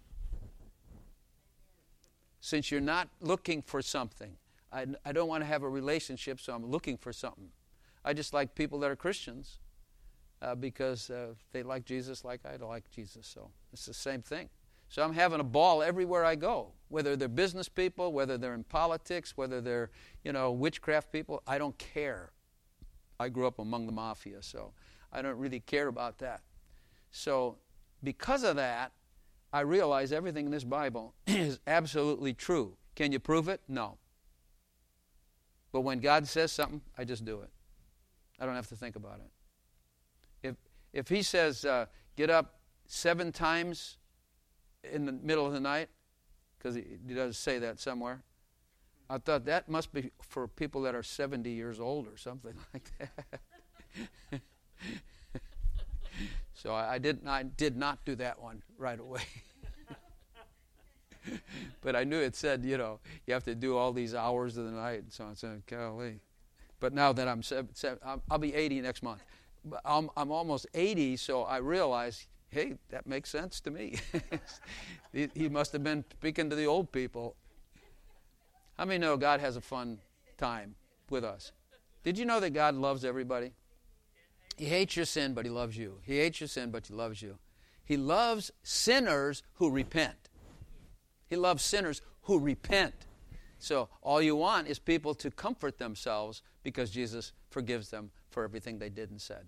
Since you're not looking for something, I, I don't want to have a relationship, so I'm looking for something. I just like people that are Christians uh, because uh, they like Jesus like I like Jesus. So it's the same thing. So I'm having a ball everywhere I go, whether they're business people, whether they're in politics, whether they're, you know, witchcraft people. I don't care. I grew up among the mafia, so I don't really care about that. So because of that, I realize everything in this Bible is absolutely true. Can you prove it? No. But when God says something, I just do it. I don't have to think about it. If if he says, uh, get up seven times in the middle of the night, because he, he does say that somewhere, I thought that must be for people that are seventy years old or something like that. So I, I did not did not do that one right away. But I knew it said, you know, you have to do all these hours of the night and so on. So golly. But now that I'm seven, seven, I'll be eighty next month. But I'm, I'm almost eighty, so I realize, hey, that makes sense to me. he, he must have been speaking to the old people. How many know God has a fun time with us? Did you know that God loves everybody? He hates your sin, but he loves you. He hates your sin, but he loves you. He loves sinners who repent. He loves sinners who repent. So all you want is people to comfort themselves because Jesus forgives them for everything they did and said.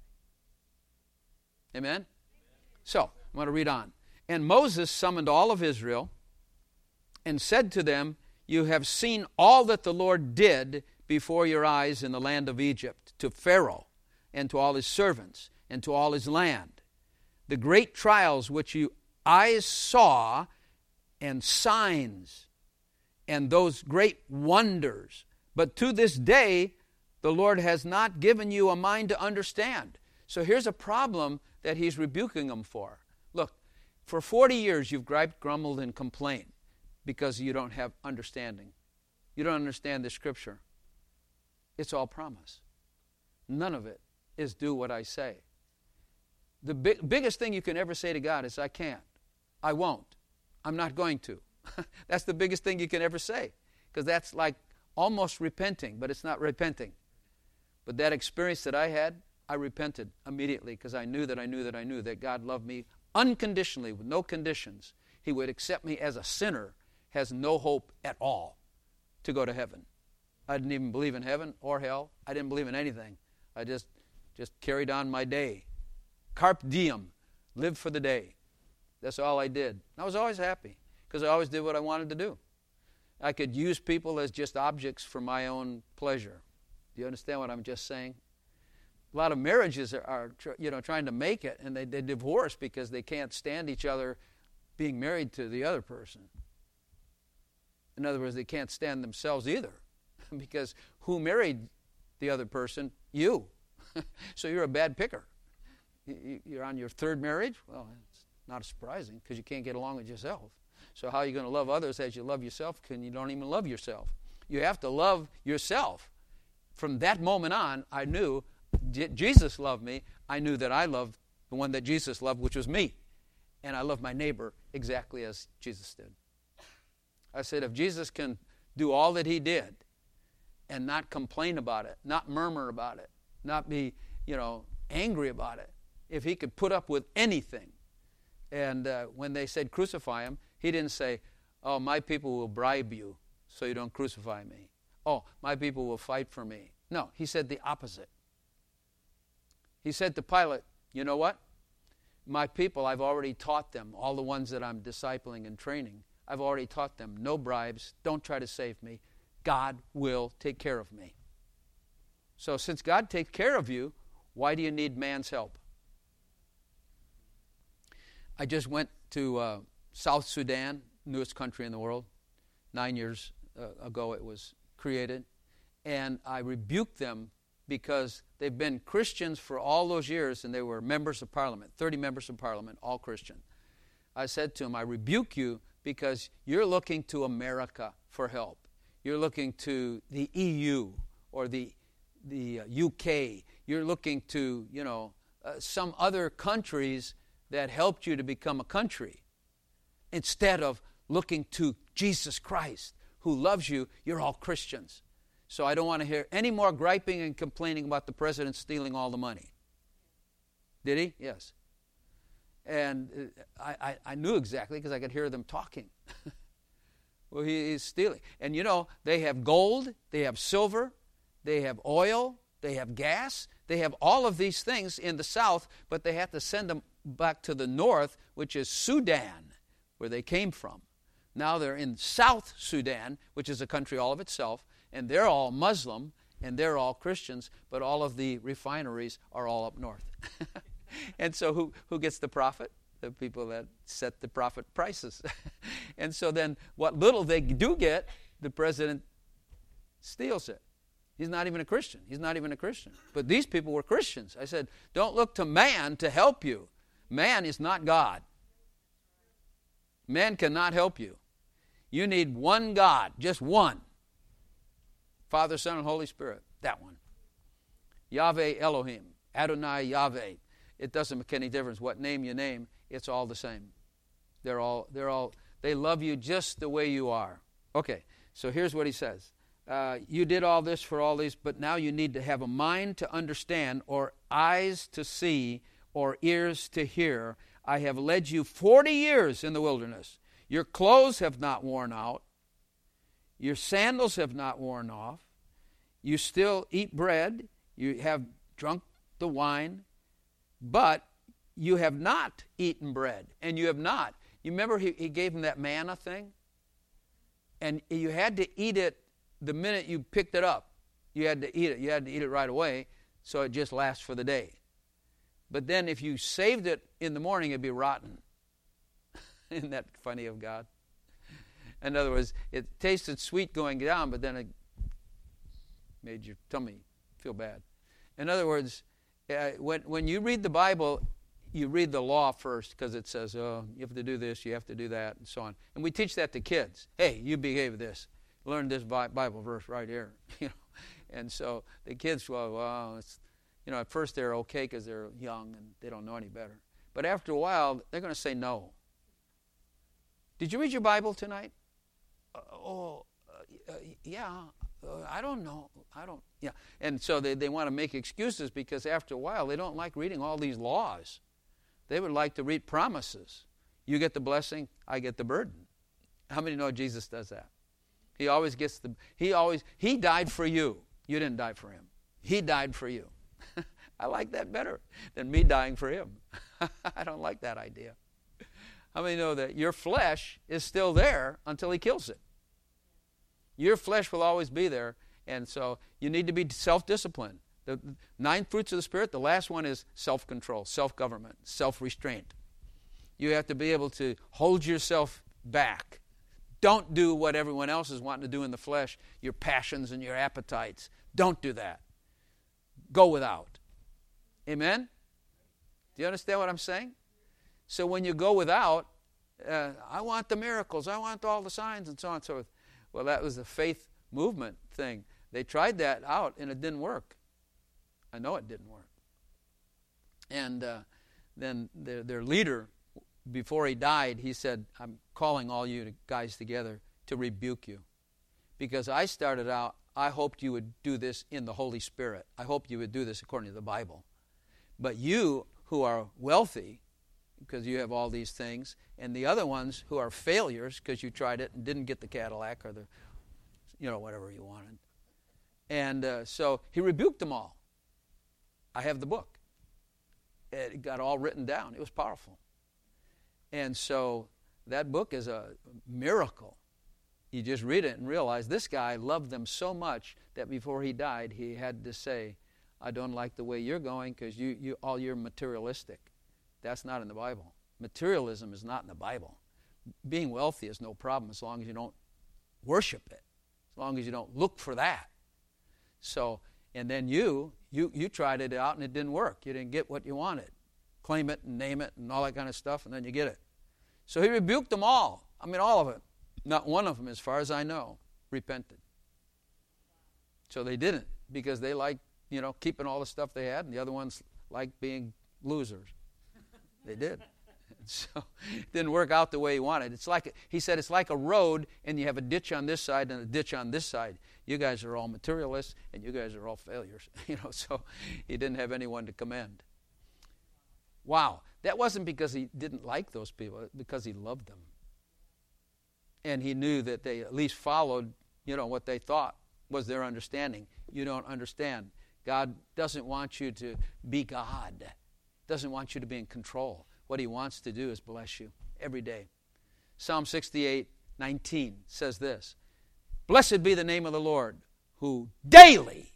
Amen? So, I'm going to read on. And Moses summoned all of Israel and said to them, you have seen all that the Lord did before your eyes in the land of Egypt, to Pharaoh and to all his servants and to all his land. The great trials which your eyes saw and signs and those great wonders. But to this day, the Lord has not given you a mind to understand. So here's a problem that he's rebuking them for. Look, for forty years you've griped, grumbled, and complained because you don't have understanding. You don't understand the Scripture. It's all promise. None of it is do what I say. The big, biggest thing you can ever say to God is, I can't. I won't. I'm not going to. That's the biggest thing you can ever say, because that's like almost repenting, but it's not repenting. But that experience that I had, I repented immediately because I knew that I knew that I knew that God loved me unconditionally with no conditions. He would accept me as a sinner, has no hope at all to go to heaven. I didn't even believe in heaven or hell. I didn't believe in anything. I just, just carried on my day. Carpe diem, live for the day. That's all I did. I was always happy because I always did what I wanted to do. I could use people as just objects for my own pleasure. Do you understand what I'm just saying? A lot of marriages are, are you know, trying to make it, and they, they divorce because they can't stand each other being married to the other person. In other words, they can't stand themselves either, because who married the other person? You. So you're a bad picker. You're on your third marriage? Well, it's not surprising, because you can't get along with yourself. So how are you going to love others as you love yourself when you don't even love yourself? You have to love yourself. From that moment on, I knew J- Jesus loved me. I knew that I loved the one that Jesus loved, which was me. And I loved my neighbor exactly as Jesus did. I said, if Jesus can do all that he did and not complain about it, not murmur about it, not be, you know, angry about it, if he could put up with anything. And uh, when they said crucify him, he didn't say, oh, my people will bribe you so you don't crucify me. Oh, my people will fight for me. No, he said the opposite. He said to Pilate, you know what? My people, I've already taught them, all the ones that I'm discipling and training, I've already taught them, no bribes, don't try to save me. God will take care of me. So since God takes care of you, why do you need man's help? I just went to uh, South Sudan, newest country in the world. Nine years uh, ago it was created. And I rebuked them because they've been Christians for all those years, and they were members of parliament, thirty members of parliament, all Christian. I said to them, I rebuke you because you're looking to America for help. You're looking to the E U or the the uh, U K. You're looking to, you know, uh, some other countries that helped you to become a country. Instead of looking to Jesus Christ, who loves you, you're all Christians. So I don't want to hear any more griping and complaining about the president stealing all the money. Did he? Yes. And I, I, I knew exactly because I could hear them talking. Well, he, he's stealing. And you know, they have gold, they have silver, they have oil, they have gas, they have all of these things in the south, but they have to send them back to the north, which is Sudan, where they came from. Now they're in South Sudan, which is a country all of itself, and they're all Muslim, and they're all Christians, but all of the refineries are all up north. And so who, who gets the profit? The people that set the profit prices. And so then what little they do get, the president steals it. He's not even a Christian. He's not even a Christian. But these people were Christians. I said, don't look to man to help you. Man is not God. Man cannot help you. You need one God, just one. Father, Son, and Holy Spirit. That one. Yahweh Elohim. Adonai Yahweh. It doesn't make any difference what name you name. It's all the same. They're all, they're all, they love you just the way you are. Okay, so here's what he says. Uh, you did all this for all these, but now you need to have a mind to understand, or eyes to see, or ears to hear. I have led you forty years in the wilderness. Your clothes have not worn out. Your sandals have not worn off. You still eat bread. You have drunk the wine. But you have not eaten bread. And you have not. You remember he, he gave him that manna thing? And you had to eat it the minute you picked it up. You had to eat it. You had to eat it right away, so it just lasts for the day. But then if you saved it in the morning, it'd be rotten. Isn't that funny of God? In other words, it tasted sweet going down, but then it made your tummy feel bad. In other words, uh, when, when you read the Bible, you read the law first because it says, oh, you have to do this, you have to do that, and so on. And we teach that to kids. Hey, you behave this. Learn this Bible verse right here. You know, and so the kids, well, well it's, you know, at first they're okay because they're young and they don't know any better. But after a while, they're going to say no. Did you read your Bible tonight? Uh, oh, uh, uh, yeah. Uh, I don't know. I don't. Yeah. And so they, they want to make excuses because after a while they don't like reading all these laws. They would like to read promises. You get the blessing, I get the burden. How many know Jesus does that? He always gets the, he always, he died for you. You didn't die for him. He died for you. I like that better than me dying for him. I don't like that idea. How many know that your flesh is still there until he kills it? Your flesh will always be there, and so you need to be self-disciplined. The nine fruits of the Spirit, the last one is self-control, self-government, self-restraint. You have to be able to hold yourself back. Don't do what everyone else is wanting to do in the flesh, your passions and your appetites. Don't do that. Go without. Amen? Do you understand what I'm saying? So when you go without, uh, I want the miracles, I want all the signs and so on and so forth. Well, that was a faith movement thing. They tried that out and it didn't work. I know it didn't work. And uh, then their, their leader, before he died, he said, I'm calling all you guys together to rebuke you. Because I started out, I hoped you would do this in the Holy Spirit. I hoped you would do this according to the Bible. But you who are wealthy, because you have all these things, and the other ones who are failures because you tried it and didn't get the Cadillac or the, you know, whatever you wanted. And uh, so he rebuked them all. I have the book. It got all written down. It was powerful. And so that book is a miracle. You just read it and realize this guy loved them so much that before he died, he had to say, I don't like the way you're going because you, you, all you're materialistic. That's not in the Bible. Materialism is not in the Bible. Being wealthy is no problem as long as you don't worship it, as long as you don't look for that. So, and then you, you, you tried it out and it didn't work. You didn't get what you wanted. Claim it and name it and all that kind of stuff, and then you get it. So he rebuked them all. I mean, all of it. Not one of them, as far as I know, repented. So they didn't, because they liked, you know, keeping all the stuff they had, and the other ones liked being losers. They did. So it didn't work out the way he wanted. It's like, he said, it's like a road, and you have a ditch on this side and a ditch on this side. You guys are all materialists, and you guys are all failures. You know, so he didn't have anyone to commend. Wow. That wasn't because he didn't like those people, because he loved them. And he knew that they at least followed, you know, what they thought was their understanding. You don't understand. God doesn't want you to be God. Doesn't want you to be in control. What he wants to do is bless you every day. Psalm sixty-eight nineteen says this, Blessed be the name of the Lord, who daily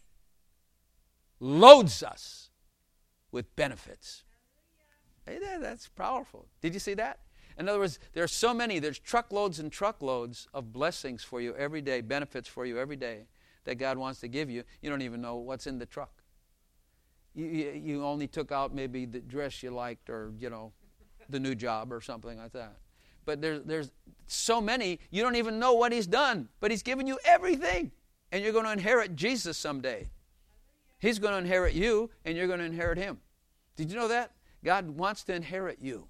loads us with benefits. Hey, that's powerful. Did you see that? In other words, there are so many, there's truckloads and truckloads of blessings for you every day, benefits for you every day that God wants to give you. You don't even know what's in the truck. You, you, you only took out maybe the dress you liked, or, you know, the new job or something like that. But there, there's so many, you don't even know what he's done. But he's given you everything. And you're going to inherit Jesus someday. He's going to inherit you, and you're going to inherit him. Did you know that? God wants to inherit you.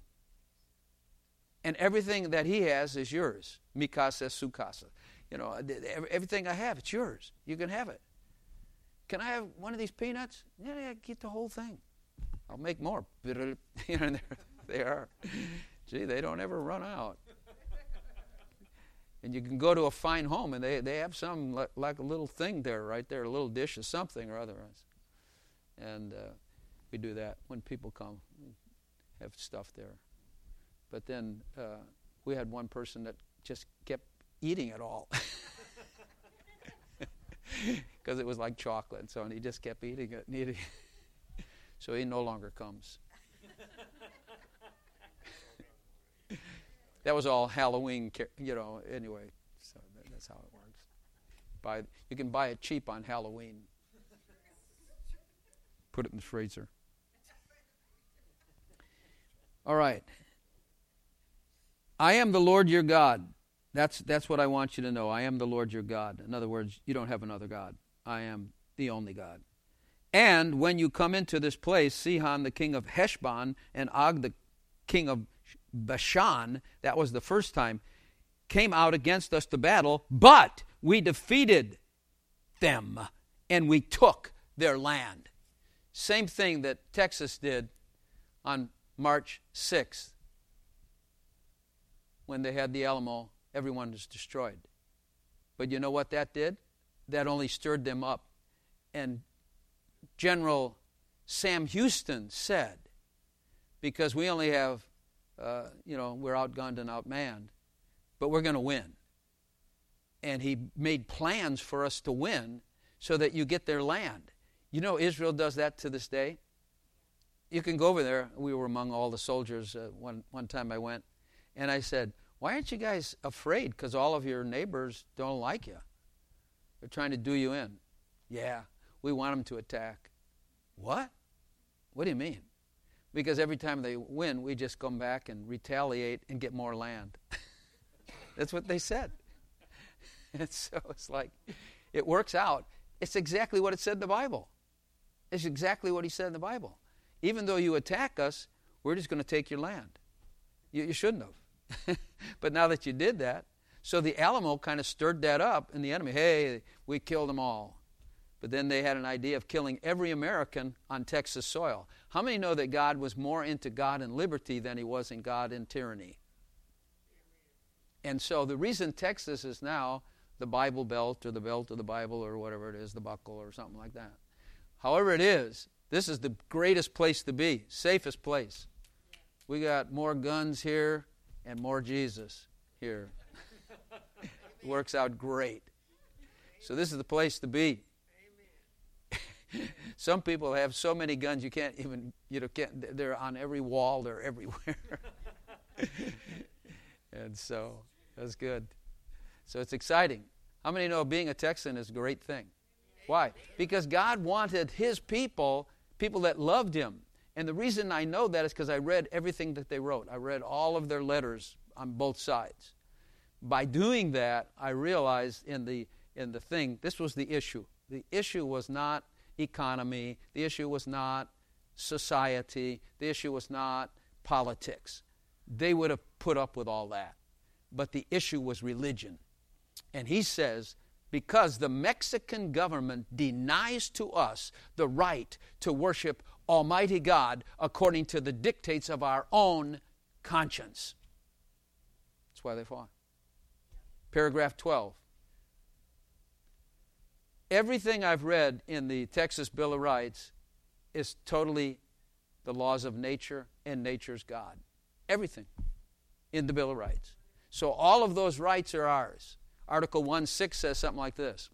And everything that he has is yours. Mikasa sukasa. You know, everything I have, it's yours. You can have it. Can I have one of these peanuts? Yeah, yeah, get the whole thing. I'll make more. You know, they are. Gee, they don't ever run out. And you can go to a fine home, and they, they have some like, like a little thing there, right there, a little dish of something or otherwise. And uh, we do that when people come. We have stuff there. But then uh, we had one person that just kept eating it all. Because it was like chocolate and so on. He just kept eating it and eating it. So he no longer comes. That was all Halloween, you know, anyway. So that's how it works. Buy, you can buy it cheap on Halloween. Put it in the freezer. All right. I am the Lord your God. That's that's what I want you to know. I am the Lord your God. In other words, you don't have another God. I am the only God. And when you come into this place, Sihon the king of Heshbon and Og the king of Bashan, that was the first time, came out against us to battle, but we defeated them and we took their land. Same thing that Texas did on March sixth. When they had the Alamo, everyone was destroyed. But you know what that did? That only stirred them up. And General Sam Houston said, because we only have, uh, you know, we're outgunned and outmanned, but we're going to win. and he made plans for us to win so that you get their land. You know, Israel does that to this day. You can go over there. We were among all the soldiers uh, one, one time I went, and I said, why aren't you guys afraid? Because all of your neighbors don't like you. They're trying to do you in. Yeah, we want them to attack. What? What do you mean? Because every time they win, we just come back and retaliate and get more land. That's what they said. And so it's like, it works out. It's exactly what it said in the Bible. It's exactly what he said in the Bible. Even though you attack us, we're just going to take your land. You, you shouldn't have. But now that you did that, so the Alamo kind of stirred that up in the enemy. Hey, we killed them all. But then they had an idea of killing every American on Texas soil. How many know that God was more into God and liberty than he was in God and tyranny? And so the reason Texas is now the Bible Belt or the Belt of the Bible or whatever it is, the buckle or something like that. However it is, this is the greatest place to be, safest place. We got more guns here and more Jesus here. It works out great. So this is the place to be. Some people have so many guns you can't even, you know, can't, they're on every wall, they're everywhere. And so that's good. So it's exciting. How many know being a Texan is a great thing? Why? Because God wanted his people, people that loved him. And the reason I know that is because I read everything that they wrote. I read all of their letters on both sides. By doing that, I realized in the in the thing, this was the issue. The issue was not economy. The issue was not society. The issue was not politics. They would have put up with all that. But the issue was religion. And he says, because the Mexican government denies to us the right to worship Almighty God according to the dictates of our own conscience. That's why they fought. Paragraph twelve. Everything I've read in the Texas Bill of Rights is totally the laws of nature and nature's God. Everything in the Bill of Rights. So all of those rights are ours. Article one six says something like this.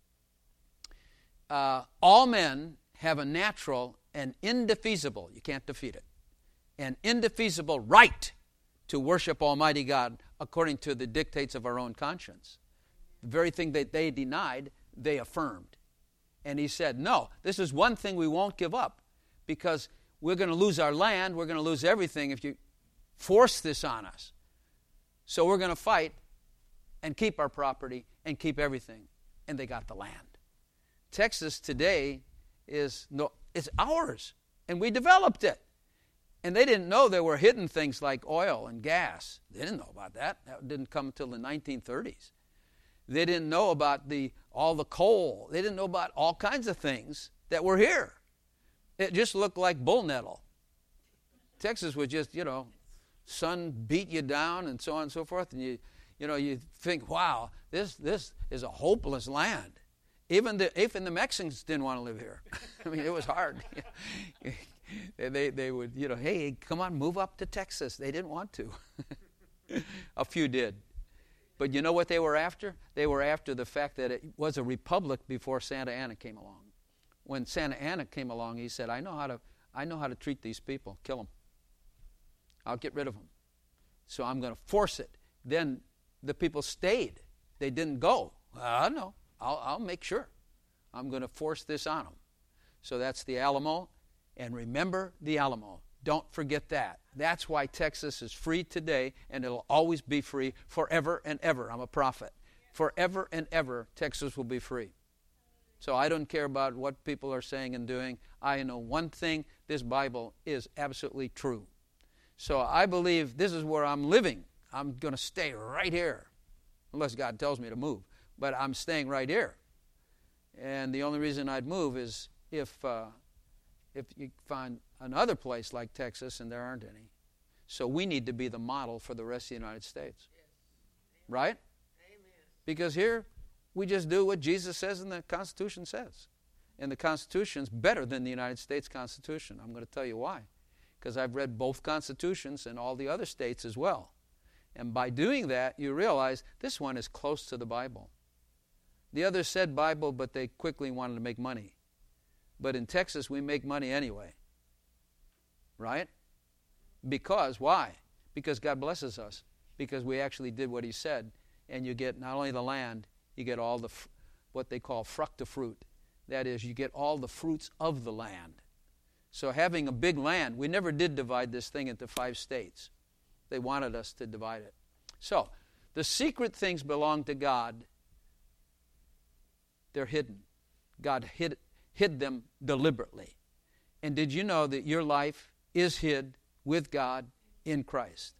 Uh, all men have a natural and indefeasible, you can't defeat it, an indefeasible right to worship Almighty God according to the dictates of our own conscience. The very thing that they denied, they affirmed. And he said, no, this is one thing we won't give up because we're going to lose our land, we're going to lose everything if you force this on us. So we're going to fight and keep our property and keep everything. And they got the land. Texas today is no, it's ours, and we developed it. And they didn't know there were hidden things like oil and gas. They didn't know about that. That didn't come until the nineteen thirties. They didn't know about the all the coal. They didn't know about all kinds of things that were here. It just looked like bull nettle. Texas was just, you know, sun beat you down and so on and so forth, and you you know you think, wow, this this is a hopeless land. Even the even the Mexicans didn't want to live here. I mean, it was hard. they, they they would, you know, hey, come on, move up to Texas. They didn't want to. A few did. But you know what they were after? They were after the fact that it was a republic before Santa Anna came along. When Santa Anna came along, he said, I know how to I know how to treat these people. Kill them. I'll get rid of them. So I'm going to force it. Then the people stayed. They didn't go. I uh, know. I'll, I'll make sure. I'm going to force this on them. So that's the Alamo. And remember the Alamo. Don't forget that. That's why Texas is free today, and it'll always be free forever and ever. I'm a prophet. Forever and ever, Texas will be free. So I don't care about what people are saying and doing. I know one thing, this Bible is absolutely true. So I believe this is where I'm living. I'm going to stay right here, unless God tells me to move. But I'm staying right here. And the only reason I'd move is if uh, if you find another place like Texas, and there aren't any. So we need to be the model for the rest of the United States. Yes. Right? Amen. Because here, we just do what Jesus says and the Constitution says. And the Constitution's better than the United States Constitution. I'm going to tell you why. Because I've read both constitutions and all the other states as well. And by doing that, you realize this one is close to the Bible. The others said Bible, but they quickly wanted to make money. But in Texas, we make money anyway. Right? Because, why? Because God blesses us. Because we actually did what he said. And you get not only the land, you get all the, what they call fructifruit. That is, you get all the fruits of the land. So having a big land, we never did divide this thing into five states. They wanted us to divide it. So, the secret things belong to God. They're hidden. God hid, hid them deliberately. And did you know that your life is hid with God in Christ?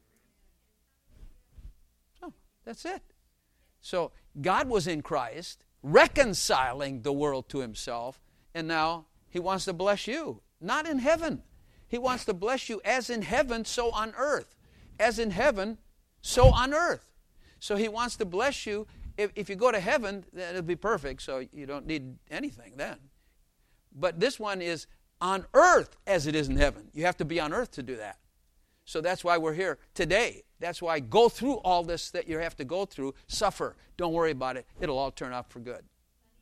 So, that's it. So, God was in Christ, reconciling the world to himself, and now he wants to bless you. Not in heaven. He wants to bless you as in heaven, so on earth. As in heaven, so on earth. So he wants to bless you. If, if you go to heaven, then it'll be perfect, so you don't need anything then. But this one is on earth as it is in heaven. You have to be on earth to do that. So that's why we're here today. That's why go through all this that you have to go through. Suffer. Don't worry about it. It'll all turn out for good.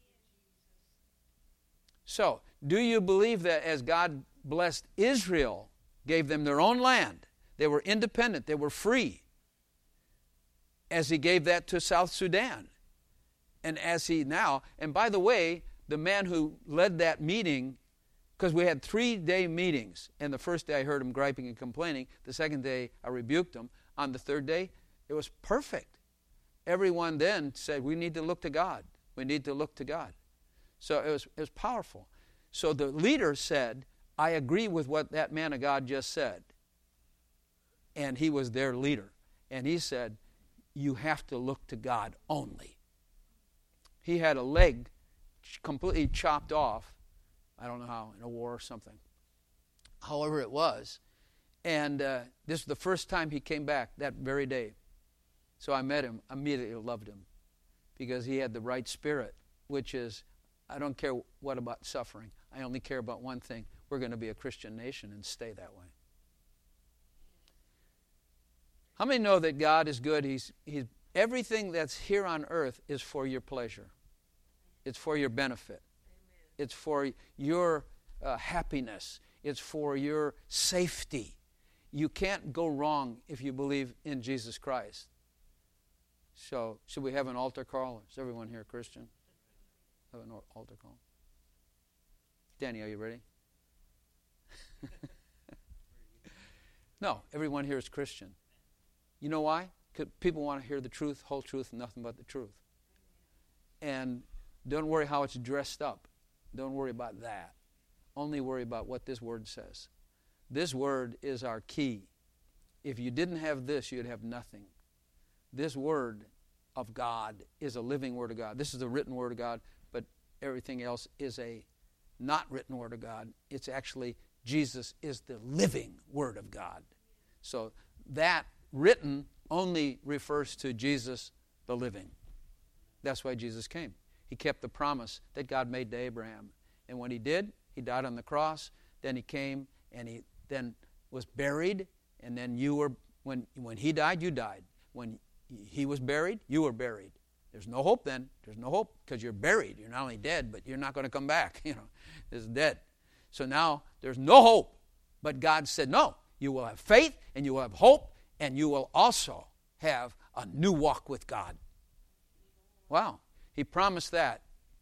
So, do you believe that as God blessed Israel, gave them their own land, they were independent, they were free, as he gave that to South Sudan, and as he now, and by the way, the man who led that meeting, because we had three-day meetings, and the first day I heard him griping and complaining, the second day I rebuked him, on the third day, it was perfect. Everyone then said, we need to look to God. We need to look to God. So it was, it was powerful. So the leader said, I agree with what that man of God just said. And he was their leader. And he said, you have to look to God only. He had a leg completely chopped off. I don't know how, in a war or something. However it was. And uh, this was the first time he came back that very day. So I met him, immediately loved him. Because he had the right spirit, which is, I don't care what about suffering. I only care about one thing. We're going to be a Christian nation and stay that way. How many know that God is good? He's, he's, everything that's here on earth is for your pleasure. It's for your benefit. Amen. It's for your uh, happiness. It's for your safety. You can't go wrong if you believe in Jesus Christ. So, should we have an altar call? Is everyone here Christian? Have an altar call. Danny, are you ready? No, everyone here is Christian. You know why? Because people want to hear the truth, whole truth, and nothing but the truth. And don't worry how it's dressed up. Don't worry about that. Only worry about what this word says. This word is our key. If you didn't have this, you'd have nothing. This word of God is a living word of God. This is a written word of God, but everything else is a not written word of God. It's actually, Jesus is the living word of God. So that written only refers to Jesus, the living. That's why Jesus came. He kept the promise that God made to Abraham. And when he did, he died on the cross. Then he came and he then was buried. And then you were, when, when he died, you died. When he was buried, you were buried. There's no hope then. There's no hope because you're buried. You're not only dead, but you're not going to come back. You know, it's dead. So now there's no hope. But God said, no, you will have faith and you will have hope and you will also have a new walk with God. Wow. He promised that.